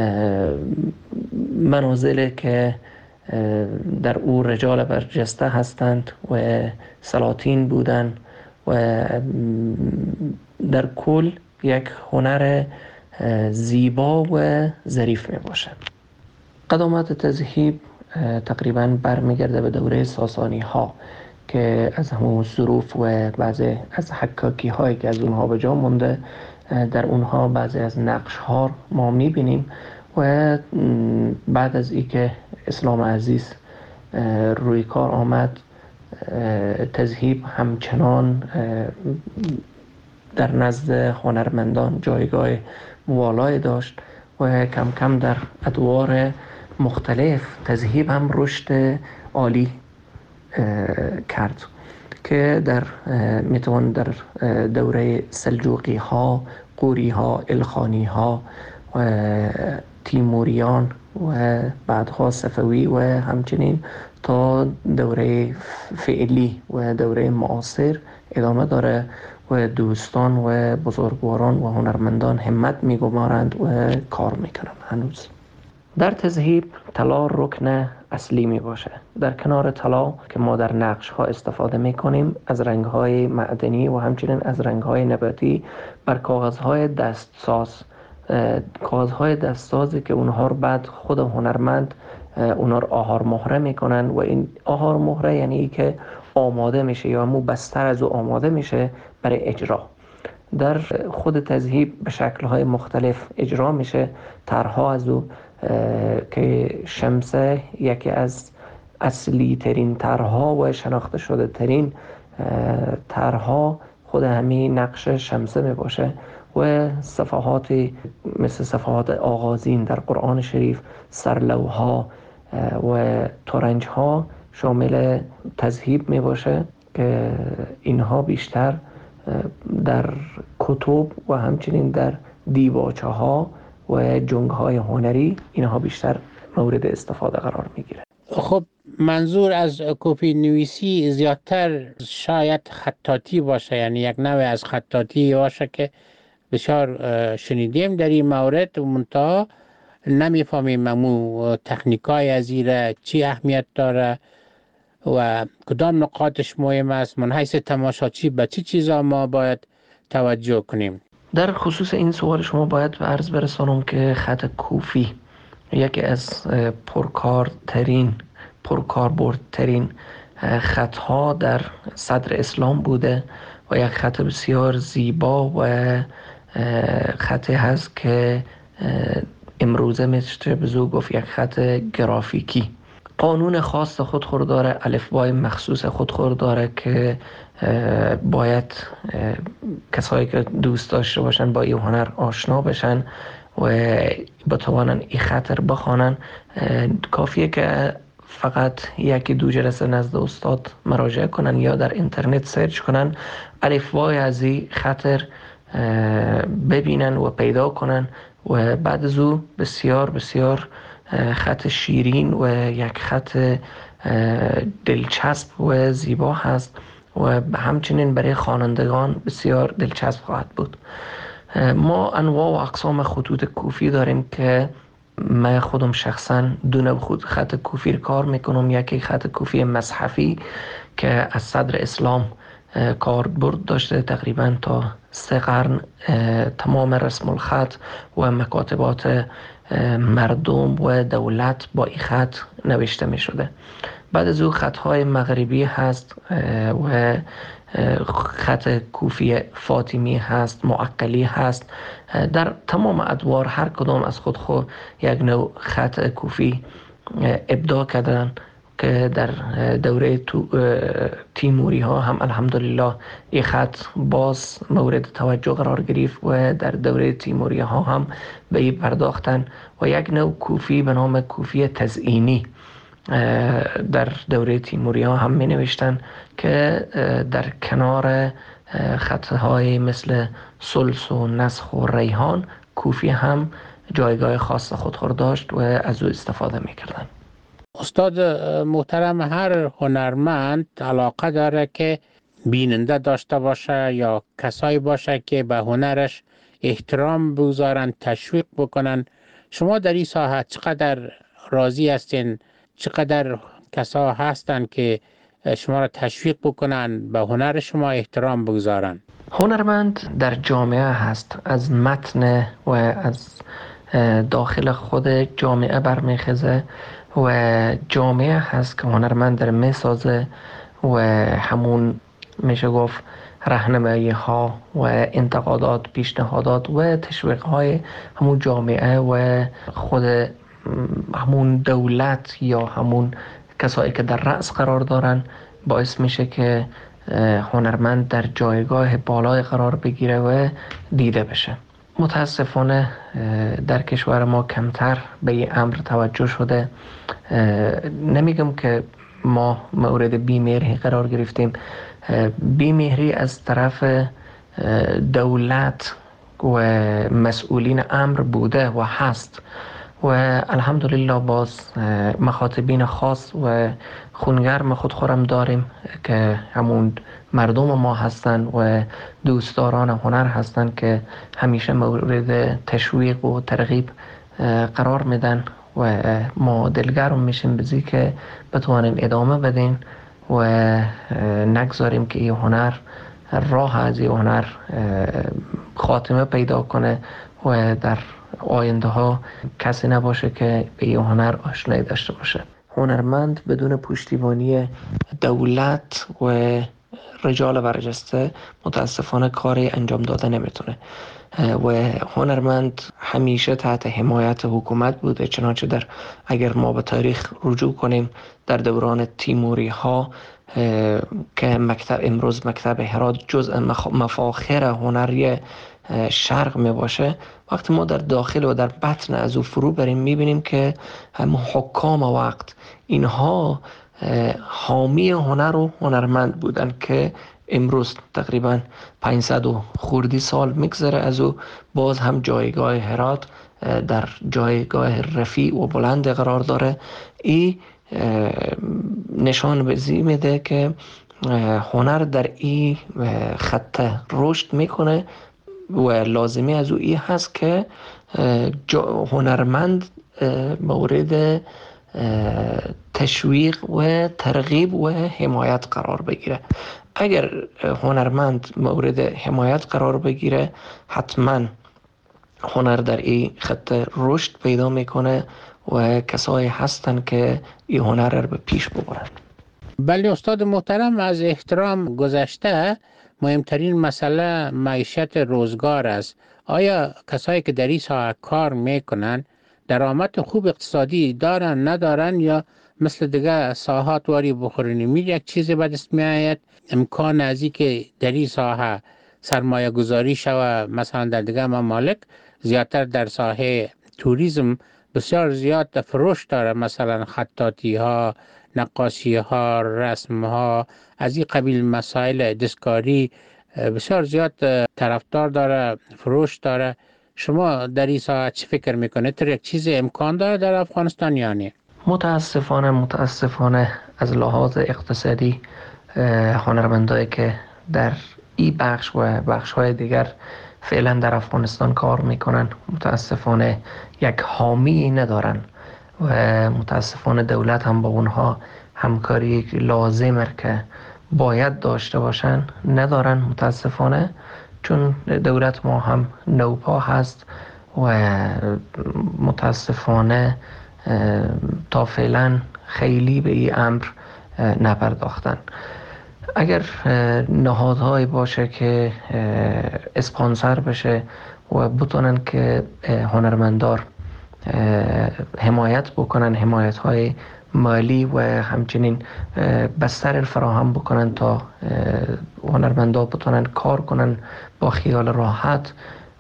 منازل که در او رجال برجسته هستند و سلاطین بودند و در کل یک هنر زیبا و ظریف می باشد. قدامت تذهیب تقریبا برمیگرده به دوره ساسانی ها که از همون ظروف و بعضی از حکاکی هایی که از اونها به جا مونده، در اونها بعضی از نقش ها ما میبینیم و بعد از ای که اسلام عزیز روی کار آمد، تذهیب همچنان در نزد هنرمندان جایگاه والایی داشت و کم کم در ادوار مختلف تذهیب هم رشد عالی کرد که در میتوان در دوره سلجوقی ها، قوری ها، الخانی ها و تیموریان و بعدها صفوی و همچنین تا دوره فعلی و دوره معاصر ادامه داره و دوستان و بزرگواران و هنرمندان همت میگمارند و کار میکنند. هنوز در تذهیب طلا رکن اصلی می باشه. در کنار طلا که ما در نقش ها استفاده می کنیم، از رنگ های معدنی و همچنین از رنگ های نباتی بر کاغذ های دستساز، کاغذ های دستسازی که اونها رو بعد خود هنرمند اونها رو آهار مهره می کنن و این آهار مهره یعنی ای که آماده میشه یا مو بستر از او آماده میشه برای اجرا. در خود تذهیب به شکل‌های مختلف اجرا میشه. طرح‌ها از او که شمسه یکی از اصلی ترین طرح‌ها و شناخته شده ترین طرح‌ها خود همین نقش شمسه می باشه و صفحاتی مثل صفحات آغازین در قرآن شریف، سرلوها و ترنج‌ها شامل تذهیب می باشه که اینها بیشتر در کتب و همچنین در دیباچه ها و جنگ های هنری اینها بیشتر مورد استفاده قرار میگیره. خب منظور از کپی نویسی زیادتر شاید خطاطی باشه، یعنی یک نوع از خطاطی باشه که بسیار شنیدیم در این مورد، منتها نمیفهمیم امو تکنیکای از ایره چی اهمیت داره و کدام نقاطش مهم است. من حیث تماشاچی به چی چیزا ما باید توجه کنیم؟ در خصوص این سوال شما باید به عرض برسانم که خط کوفی یکی از پرکارترین پرکاربردترین خطها در صدر اسلام بوده و یک خط بسیار زیبا و خطی هست که امروزه میشه بزو گفت یک خط گرافیکی. قانون خاص خودخور داره، الفبای مخصوص خودخور داره که باید کسایی که دوست داشته باشن با این هنر آشنا بشن و بتوانن این خط رو بخوانن. کافیه که فقط یکی دو جلسه نزد استاد مراجعه کنن یا در اینترنت سرچ کنن، الفبای از این خط ببینن و پیدا کنن و بعد از او بسیار بسیار خط شیرین و یک خط دلچسب و زیبا هست و همچنین برای خوانندگان بسیار دلچسب خواهد بود. ما انواع و اقسام خطوط کوفی داریم که من خودم شخصا دو نوع خود خط کوفی کار میکنم. یکی خط کوفی مصحفی که از صدر اسلام کاربرد داشته، تقریبا تا سه قرن تمام رسم الخط و مکاتبات مردم و دولت با این خط نوشته می شده. بعد از او خطهای مغربی هست و خط کوفی فاطمی هست، معقلی هست. در تمام ادوار هر کدام از خود خود یک نوع خط کوفی ابداع کردن که در دوره تیموری ها هم الحمدلله این خط باز مورد توجه قرار گرفت و در دوره تیموری ها هم به این پرداختن و یک نوع کوفی به نام کوفی تزئینی در دوره تیموری ها هم می نوشتن که در کنار خطهای مثل سلس و نسخ و ریحان کوفی هم جایگاه خاص خودخور داشت و از او استفاده می کردن. استاد محترم، هر هنرمند علاقه داره که بیننده داشته باشه یا کسایی باشه که به هنرش احترام بگذارن، تشویق بکنن. شما در این ساحه چقدر راضی هستین؟ چقدر کسا هستن که شما را تشویق بکنن، به هنر شما احترام بگذارن؟ هنرمند در جامعه هست، از متن و از داخل خود جامعه برمیخزه و جامعه هست که هنرمند در میسازه و همون میشه گفت راهنمایی ها و انتقادات، پیشنهادات و تشویق های همون جامعه و خود همون دولت یا همون کسایی که در رأس قرار دارن باعث میشه که هنرمند در جایگاه بالای قرار بگیره و دیده بشه. متاسفانه در کشور ما کمتر به این امر توجه شده. نمیگم که ما مورد بیمهری قرار گرفتیم. بیمهری از طرف دولت و مسئولین امر بوده و هست و الحمدلله باز مخاطبین خاص و خونگرم خودخورم داریم که همون مردم ما هستن و دوستداران هنر هستن که همیشه مورد تشویق و ترغیب قرار میدن و ما دلگرم میشیم بزی که بتوانیم ادامه بدیم و نگذاریم که این هنر راه از این هنر خاتمه پیدا کنه و در آینده ها کسی نباشه که به این هنر آشنایی داشته باشه. هنرمند بدون پشتیبانی دولت و رجال برجسته متاسفانه کاری انجام داده نمیتونه و هنرمند همیشه تحت حمایت حکومت بوده. چنانچه در اگر ما به تاریخ رجوع کنیم در دوران تیموری ها که مکتب امروز مکتب هرات جزء مفاخر هنری شرق می باشه، وقتی ما در داخل و در بطن از او فرو بریم میبینیم که هم حکام وقت اینها حامی هنر و هنرمند بودن که امروز تقریبا پانصد و خوردی سال میگذره از او، باز هم جایگاه هرات در جایگاه رفیع و بلند قرار داره. این نشان بزی میده که هنر در این خط رشد میکنه و لازمی از او این هست که هنرمند مورد تشویق و ترغیب و حمایت قرار بگیره. اگر هنرمند مورد حمایت قرار بگیره، حتما هنر در این خط رشد پیدا میکنه و کسایی هستن که این هنر رو به پیش ببرن. بله استاد محترم، از احترام گذشته مهمترین مسئله معیشت روزگار است. آیا کسایی که در این ساحه کار میکنن درآمد خوب اقتصادی دارن ندارن، یا مثل دیگه ساحات واری بخورنی می یک چیزی به دست می آید؟ امکان از این که در این ساحه سرمایه گذاری شوه مثلا در دیگه ممالک زیادتر در ساحه توریسم بسیار زیاد فروش داره، مثلا خطاطی ها، نقاشی ها، رسم ها، از این قبیل مسائل دستکاری بسیار زیاد طرفدار داره، فروش داره. شما در این ساعت چی فکر میکنید؟ تر یک چیز امکان داره در افغانستان یا نه؟ متاسفانه متاسفانه از لحاظ اقتصادی هنرمندایی که در این بخش و بخش های دیگر فعلا در افغانستان کار میکنن متاسفانه یک حامی ندارن و متاسفانه دولت هم با اونها همکاری لازمه که باید داشته باشن ندارن متاسفانه، چون دولت ما هم نوپا هست و متاسفانه تا فعلا خیلی به این امر نپرداختن. اگر نهادهایی باشه که اسپانسر بشه و بتونن که هنرمندار حمایت بکنن، حمایت های مالی و همچنین بستر فراهم بکنن تا هنرمندا بتونن کار کنن با خیال راحت،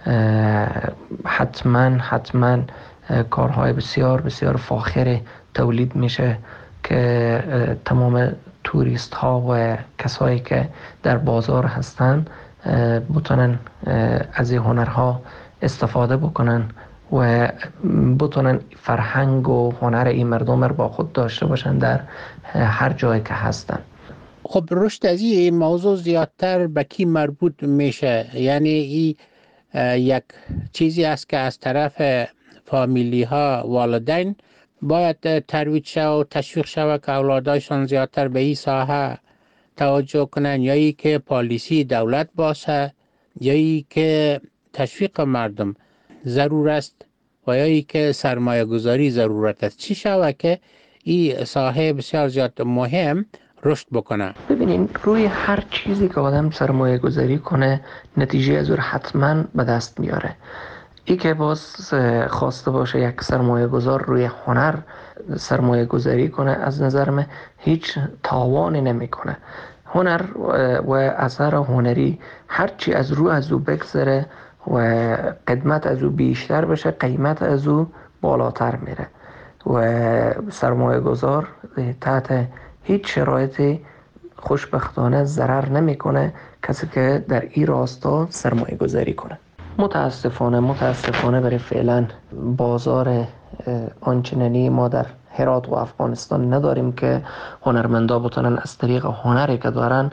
حتما حتما کارهای بسیار بسیار فاخر تولید میشه که تمام توریست ها و کسایی که در بازار هستن بتونن از این هنرها استفاده بکنن و بتونن فرهنگ و هنر این مردم رو با خود داشته باشن در هر جایی که هستن. خب رشد از این موضوع زیادتر به کی مربوط میشه؟ یعنی این یک چیزی است که از طرف فامیلی ها، والدین باید ترویج شود و تشویق شود که اولادایشان زیادتر به این ساحه توجه کنن، یا ای که پالیسی دولت باشه، یا ای که تشویق مردم ضرور است، و یا ای که سرمایه گذاری ضرورت است؟ چی شود که این ساحه بسیار زیاد مهم رشد بکنه؟ ببینین، روی هر چیزی که آدم سرمایه گذاری کنه نتیجه از اون حتما به دست میاره. ای که باز خواسته باشه یک سرمایه گذار روی هنر سرمایه گذاری کنه، از نظر من هیچ تاوانی نمیکنه. هنر و اثر هنری هرچی از رو از او بگذره و قدمت از او بیشتر بشه، قیمت از او بالاتر میره و سرمایه گذار تحت هیچ شرایطی خوشبختانه ضرر نمیکنه کسی که در این راستا سرمایه گذاری کنه. متاسفانه متاسفانه برای فعلا بازار آنچنانی ما در هرات و افغانستان نداریم که هنرمندا بتونن از طریق هنری که دارن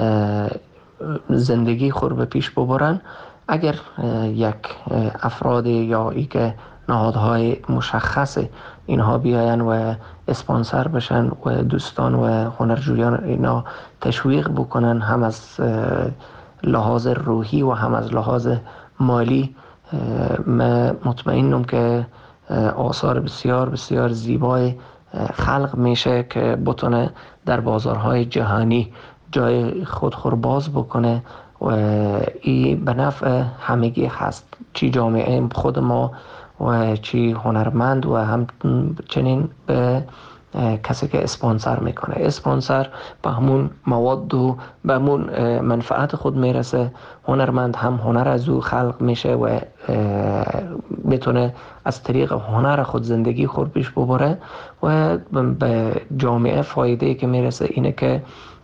زندگی خود به پیش ببرن. اگر یک افرادی یا ای که نهادهای مشخص اینها بیاین و اسپانسر بشن و دوستان و هنرجویان اینا تشویق بکنن، هم از لحاظ روحی و هم از لحاظ مالی، من مطمئنم که آثار بسیار بسیار زیبای خلق میشه که بتونه در بازارهای جهانی جای خود خورباز بکنه و این به نفع همگی هست، چی جامعه خود ما و چی هنرمند و همچنین به کسی که اسپانسر میکنه. اسپانسر به همون مواد و به همون منفعت خود میرسه، هنرمند هم هنر از او خلق میشه و میتونه از طریق هنر خود زندگی خود پیش ببره و به جامعه فایده که میرسه اینه که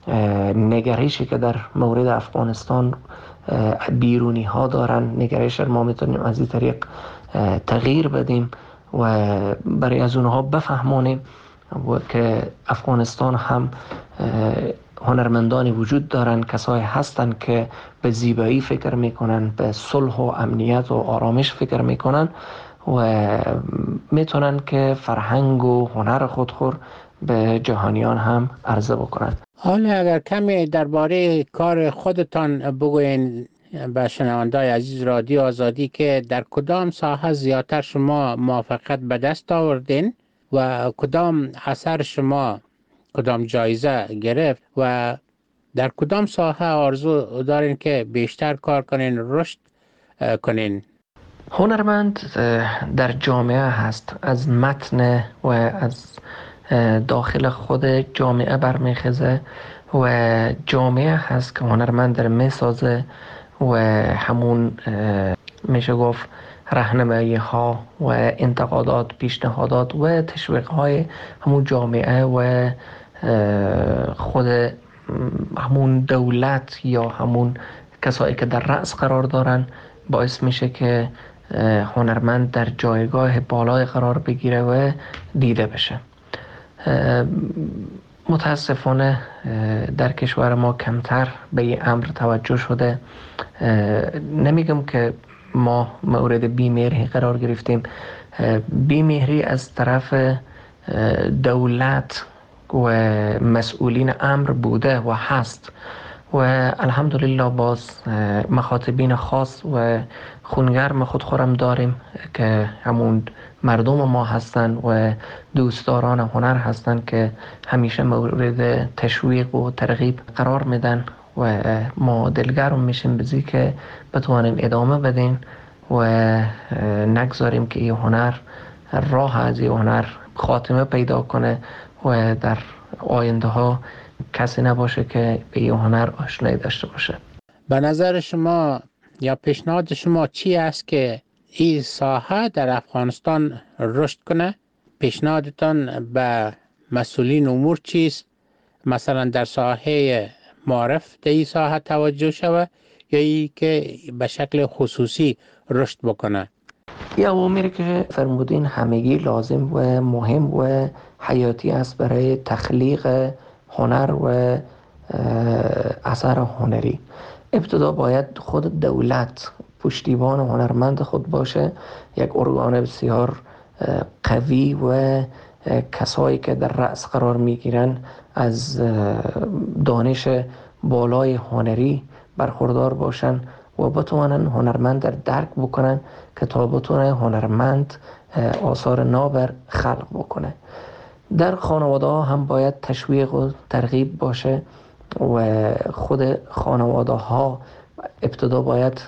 نگرشی که در مورد افغانستان بیرونی ها دارن، نگرش ما میتونیم از این طریق تغییر بدیم و برای از اونها بفهمونیم و که افغانستان هم هنرمندانی وجود دارن، کسایی هستن که به زیبایی فکر میکنن، به صلح و امنیت و آرامش فکر میکنن و میتونن که فرهنگ و هنر خودخور به جهانیان هم عرضه بکنن. حالا اگر کمی درباره کار خودتان بگوین به شنونده‌های عزیز رادیو آزادی که در کدام ساحه زیادتر شما موفقیت به دست آوردین و کدام اثر شما کدام جایزه گرفت و در کدام ساحه آرزو دارین که بیشتر کار کنین، رشد کنین؟ هنرمند در جامعه هست، از متن و از داخل خود جامعه برمیخیزه و جامعه هست که هنرمند در میسازه و همون میشه گفت راهنمایی ها و انتقادات، پیشنهادات و تشویق های همون جامعه و خود همون دولت یا همون کسایی که در رأس قرار دارن باعث میشه که هنرمند در جایگاه بالای قرار بگیره و دیده بشه. متاسفانه در کشور ما کمتر به این امر توجه شده. نمیگم که ما مورد بیمهری قرار گرفتیم، بیمهری از طرف دولت و مسئولین امر بوده و هست و الحمدلله باز مخاطبین خاص و خونگرم خودخورم داریم که همون مردم ما هستن و دوستداران هنر هستن که همیشه مورد تشویق و ترغیب قرار میدن و ما دلگرم میشیم بزی که بتوانیم ادامه بدین و نگذاریم که این هنر راه از این هنر خاتمه پیدا کنه و در آینده ها کسی نباشه که به این هنر آشنایی داشته باشه. به نظر شما یا پیشنهاد شما چی است که این ساحه در افغانستان رشد کنه؟ پیشنهادتان به مسئولین امور چیست؟ مثلا در ساحه معرف در این ساحه توجه شود یا ای که به شکل خصوصی رشد بکنه؟ یا اوامری که فرمودین همگی لازم و مهم و حیاتی است برای تخلیق هنر و اثر هنری. ابتدا باید خود دولت پشتیبان هنرمند خود باشه، یک ارگان بسیار قوی و کسایی که در رأس قرار میگیرن از دانش بالای هنری برخوردار باشن و بتوانن هنرمند در درک بکنن که تا بتونه هنرمند آثار نابر خلق بکنه. در خانواده ها هم باید تشویق و ترغیب باشه و خود خانواده ها ابتدا باید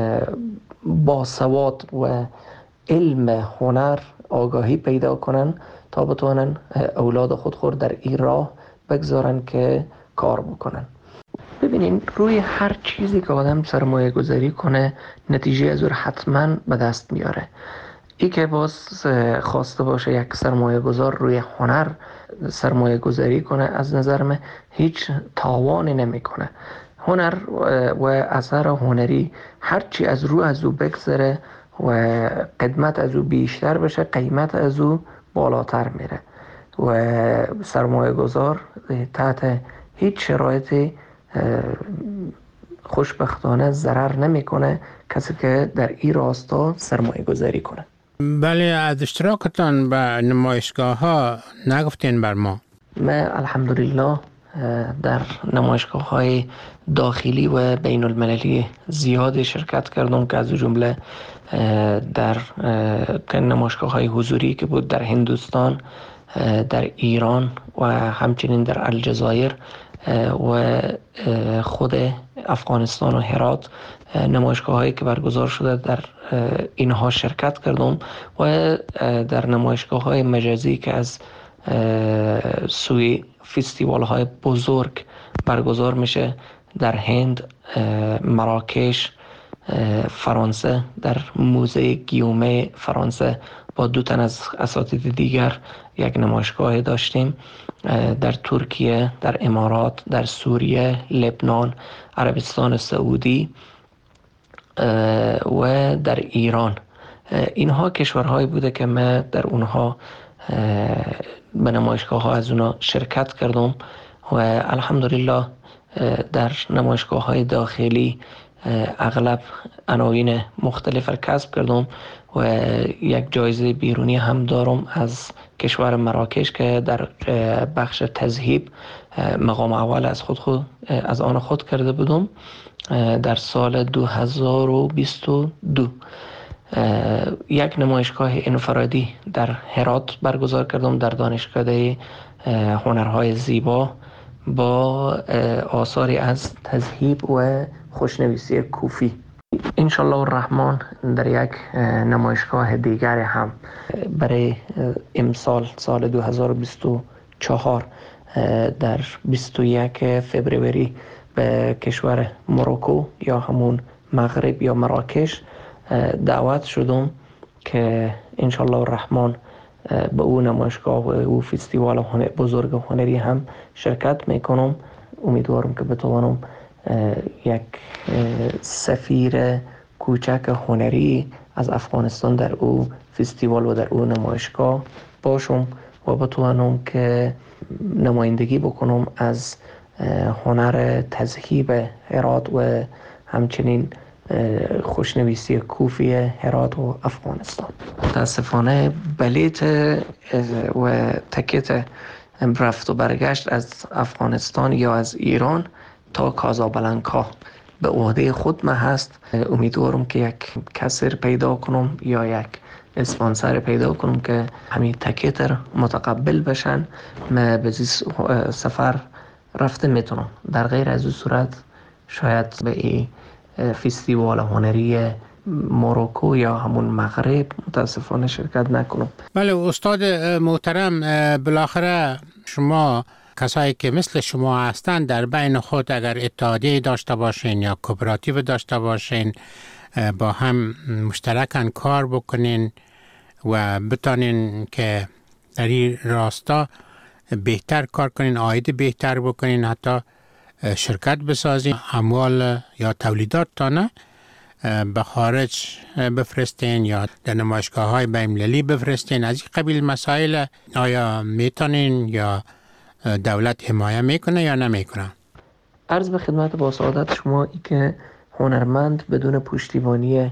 باسواد و علم هنر آگاهی پیدا کنن تا بتونن اولاد خودخور در این راه بگذارن که کار بکنن. ببینین روی هر چیزی که آدم سرمایه گذاری کنه نتیجه از اون حتما به دست میاره. ای که باز خواسته باشه یک سرمایه گذار روی هنر سرمایه گذاری کنه از نظر من هیچ تاوانی نمی کنه. هنر و اثر هنری هرچی از رو از او بگذره و قدمت از او بیشتر بشه قیمت از او بالاتر میره و سرمایه گذار تحت هیچ شرایطی خوشبختانه ضرر نمیکنه کسی که در این راستا سرمایه گذاری کنه. بله، از اشتراکتان به نمایشگاه ها نگفتین بر ما. من الحمدلله در نمایشگاه های داخلی و بین المللی زیاد شرکت کردم که از جمله در نمایشگاه های حضوری که بود در هندوستان، در ایران و همچنین در الجزایر و خود افغانستان و هرات نمایشگاه هایی که برگزار شده در اینها شرکت کردم و در نمایشگاه های مجازی که از سوی فستیوال های بزرگ برگزار میشه در هند، مراکش، فرانسه در موزه گیومه فرانسه با دو تن از اساتید دیگر یک نمایشگاه داشتیم. در ترکیه، در امارات، در سوریه، لبنان، عربستان سعودی و در ایران. اینها کشورهایی بوده که من در اونها به نمایشگاه ها از اونها شرکت کردم و الحمدلله در نمایشگاه های داخلی اغلب عناوین مختلف را کسب کردم و یک جایزه بیرونی هم دارم از کشور مراکش که در بخش تذهیب مقام اول از خود, خود از آن خود کرده بودم در سال دو هزار و بیست و دو. یک نمایشگاه انفرادی در هرات برگزار کردم در دانشکده هنرهای زیبا با آثاری از تذهیب و خوشنویسی کوفی. انشالله الرحمن در یک نمایشگاه دیگر هم برای امسال سال دو هزار و بیست و چهار در بیست و یک فوریه به کشور مروکو یا همون مغرب یا مراکش دعوت شدم که انشالله الرحمن به او نمایشگاه و او فستیوال بزرگ هنری هم شرکت میکنم. امیدوارم که بتوانم یک سفیر کوچک هنری از افغانستان در او فستیوال و در او نمایشگاه باشم و بتوانم که نمایندگی بکنم از هنر تذهیب هرات و همچنین خوشنویسی کوفی هرات و افغانستان. متاسفانه بلیت و تکت رفت و برگشت از افغانستان یا از ایران تا کازابلانکا به عهده خود من هست. امیدوارم که یک کسر پیدا کنم یا یک اسپانسر پیدا کنم که همین تکت متقبل بشن من به سفر رفته میتونم. در غیر از این صورت شاید به این فستیوال هنری مروکو یا همون مغرب متاسفانه شرکت نکنم. بله استاد محترم، بالاخره شما کسایی که مثل شما هستند در بین خود اگر اتحادیه داشته باشین یا کوپراتیو داشته باشین با هم مشترکاً کار بکنین و بتانین که در این راستا بهتر کار کنین، عاید بهتر بکنین، حتی شرکت بسازین، اموال یا تولیدات تانه به خارج بفرستین یا در نمایشگاه های بین‌المللی بفرستین. از این قبیل مسائل آیا میتونین یا دولت حمایه میکنه یا نمیکنه؟ عرض به خدمت با سعادت شما ای که هنرمند بدون پشتیبانی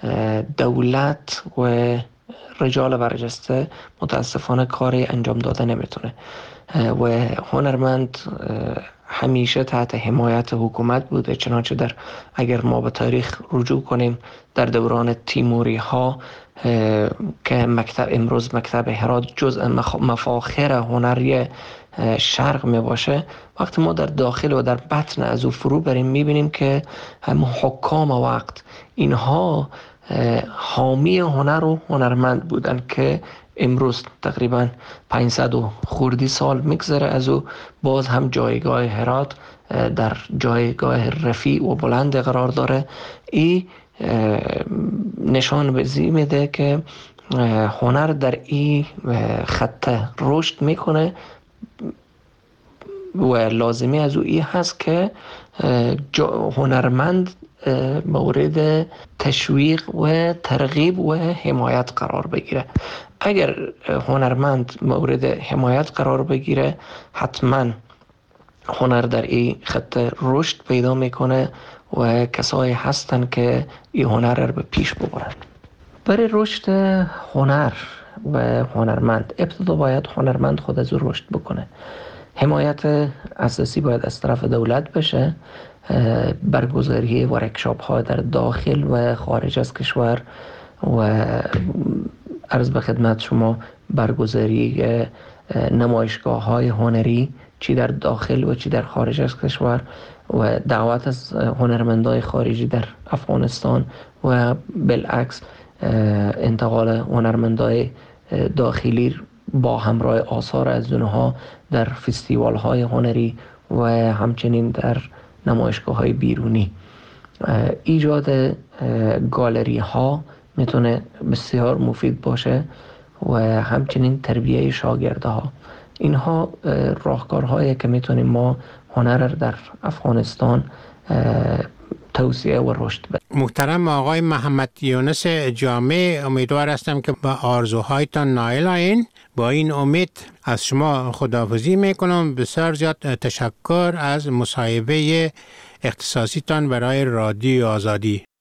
دولت و رجال برجسته متاسفانه کاری انجام داده نمیتونه و هنرمند همیشه تحت حمایت حکومت بوده. چنانچه در اگر ما به تاریخ رجوع کنیم در دوران تیموری ها که مکتب امروز مکتب هرات جزء مفاخر هنری شرق می باشه، وقتی ما در داخل و در بطن از او فرو بریم میبینیم که هم حکام وقت اینها حامی هنر و هنرمند بودن که امروز تقریبا پانصد و خوردی سال میگذره از او باز هم جایگاه هرات در جایگاه رفیع و بلند قرار داره. این نشان بزی میده که هنر در این خط رشد میکنه و لازمی از او این هست که هنرمند مورد تشویق و ترغیب و حمایت قرار بگیره. اگر هنرمند مورد حمایت قرار بگیره حتما هنر در این خط رشد پیدا میکنه و کسایی هستن که این هنر رو به پیش ببرن. برای رشد هنر و هنرمند ابتدا باید هنرمند خود از او رشد بکنه. حمایت اساسی باید از طرف دولت بشه، برگزاری ورکشاپ ها در داخل و خارج از کشور و عرض به خدمت شما برگزاری نمایشگاه های هنری چی در داخل و چی در خارج از کشور و دعوت از هنرمندای خارجی در افغانستان و بالعکس انتقال هنرمندای داخلی با همراه آثار از اونها در فستیوال های هنری و همچنین در نمایشگاه های بیرونی ایجاد گالری ها میتونه بسیار مفید باشه و همچنین تربیه شاگرده ها. اینها راهکارهایی که میتونیم ما هنر در افغانستان توسعه و رشد بدیم. محترم آقای محمد یونس جامع، امیدوار هستم که با آرزوهایتان نائل آیین. با این امید از شما خداحافظی میکنم. بسیار زیاد تشکر از مصاحبه اختصاصیتان برای رادیو آزادی.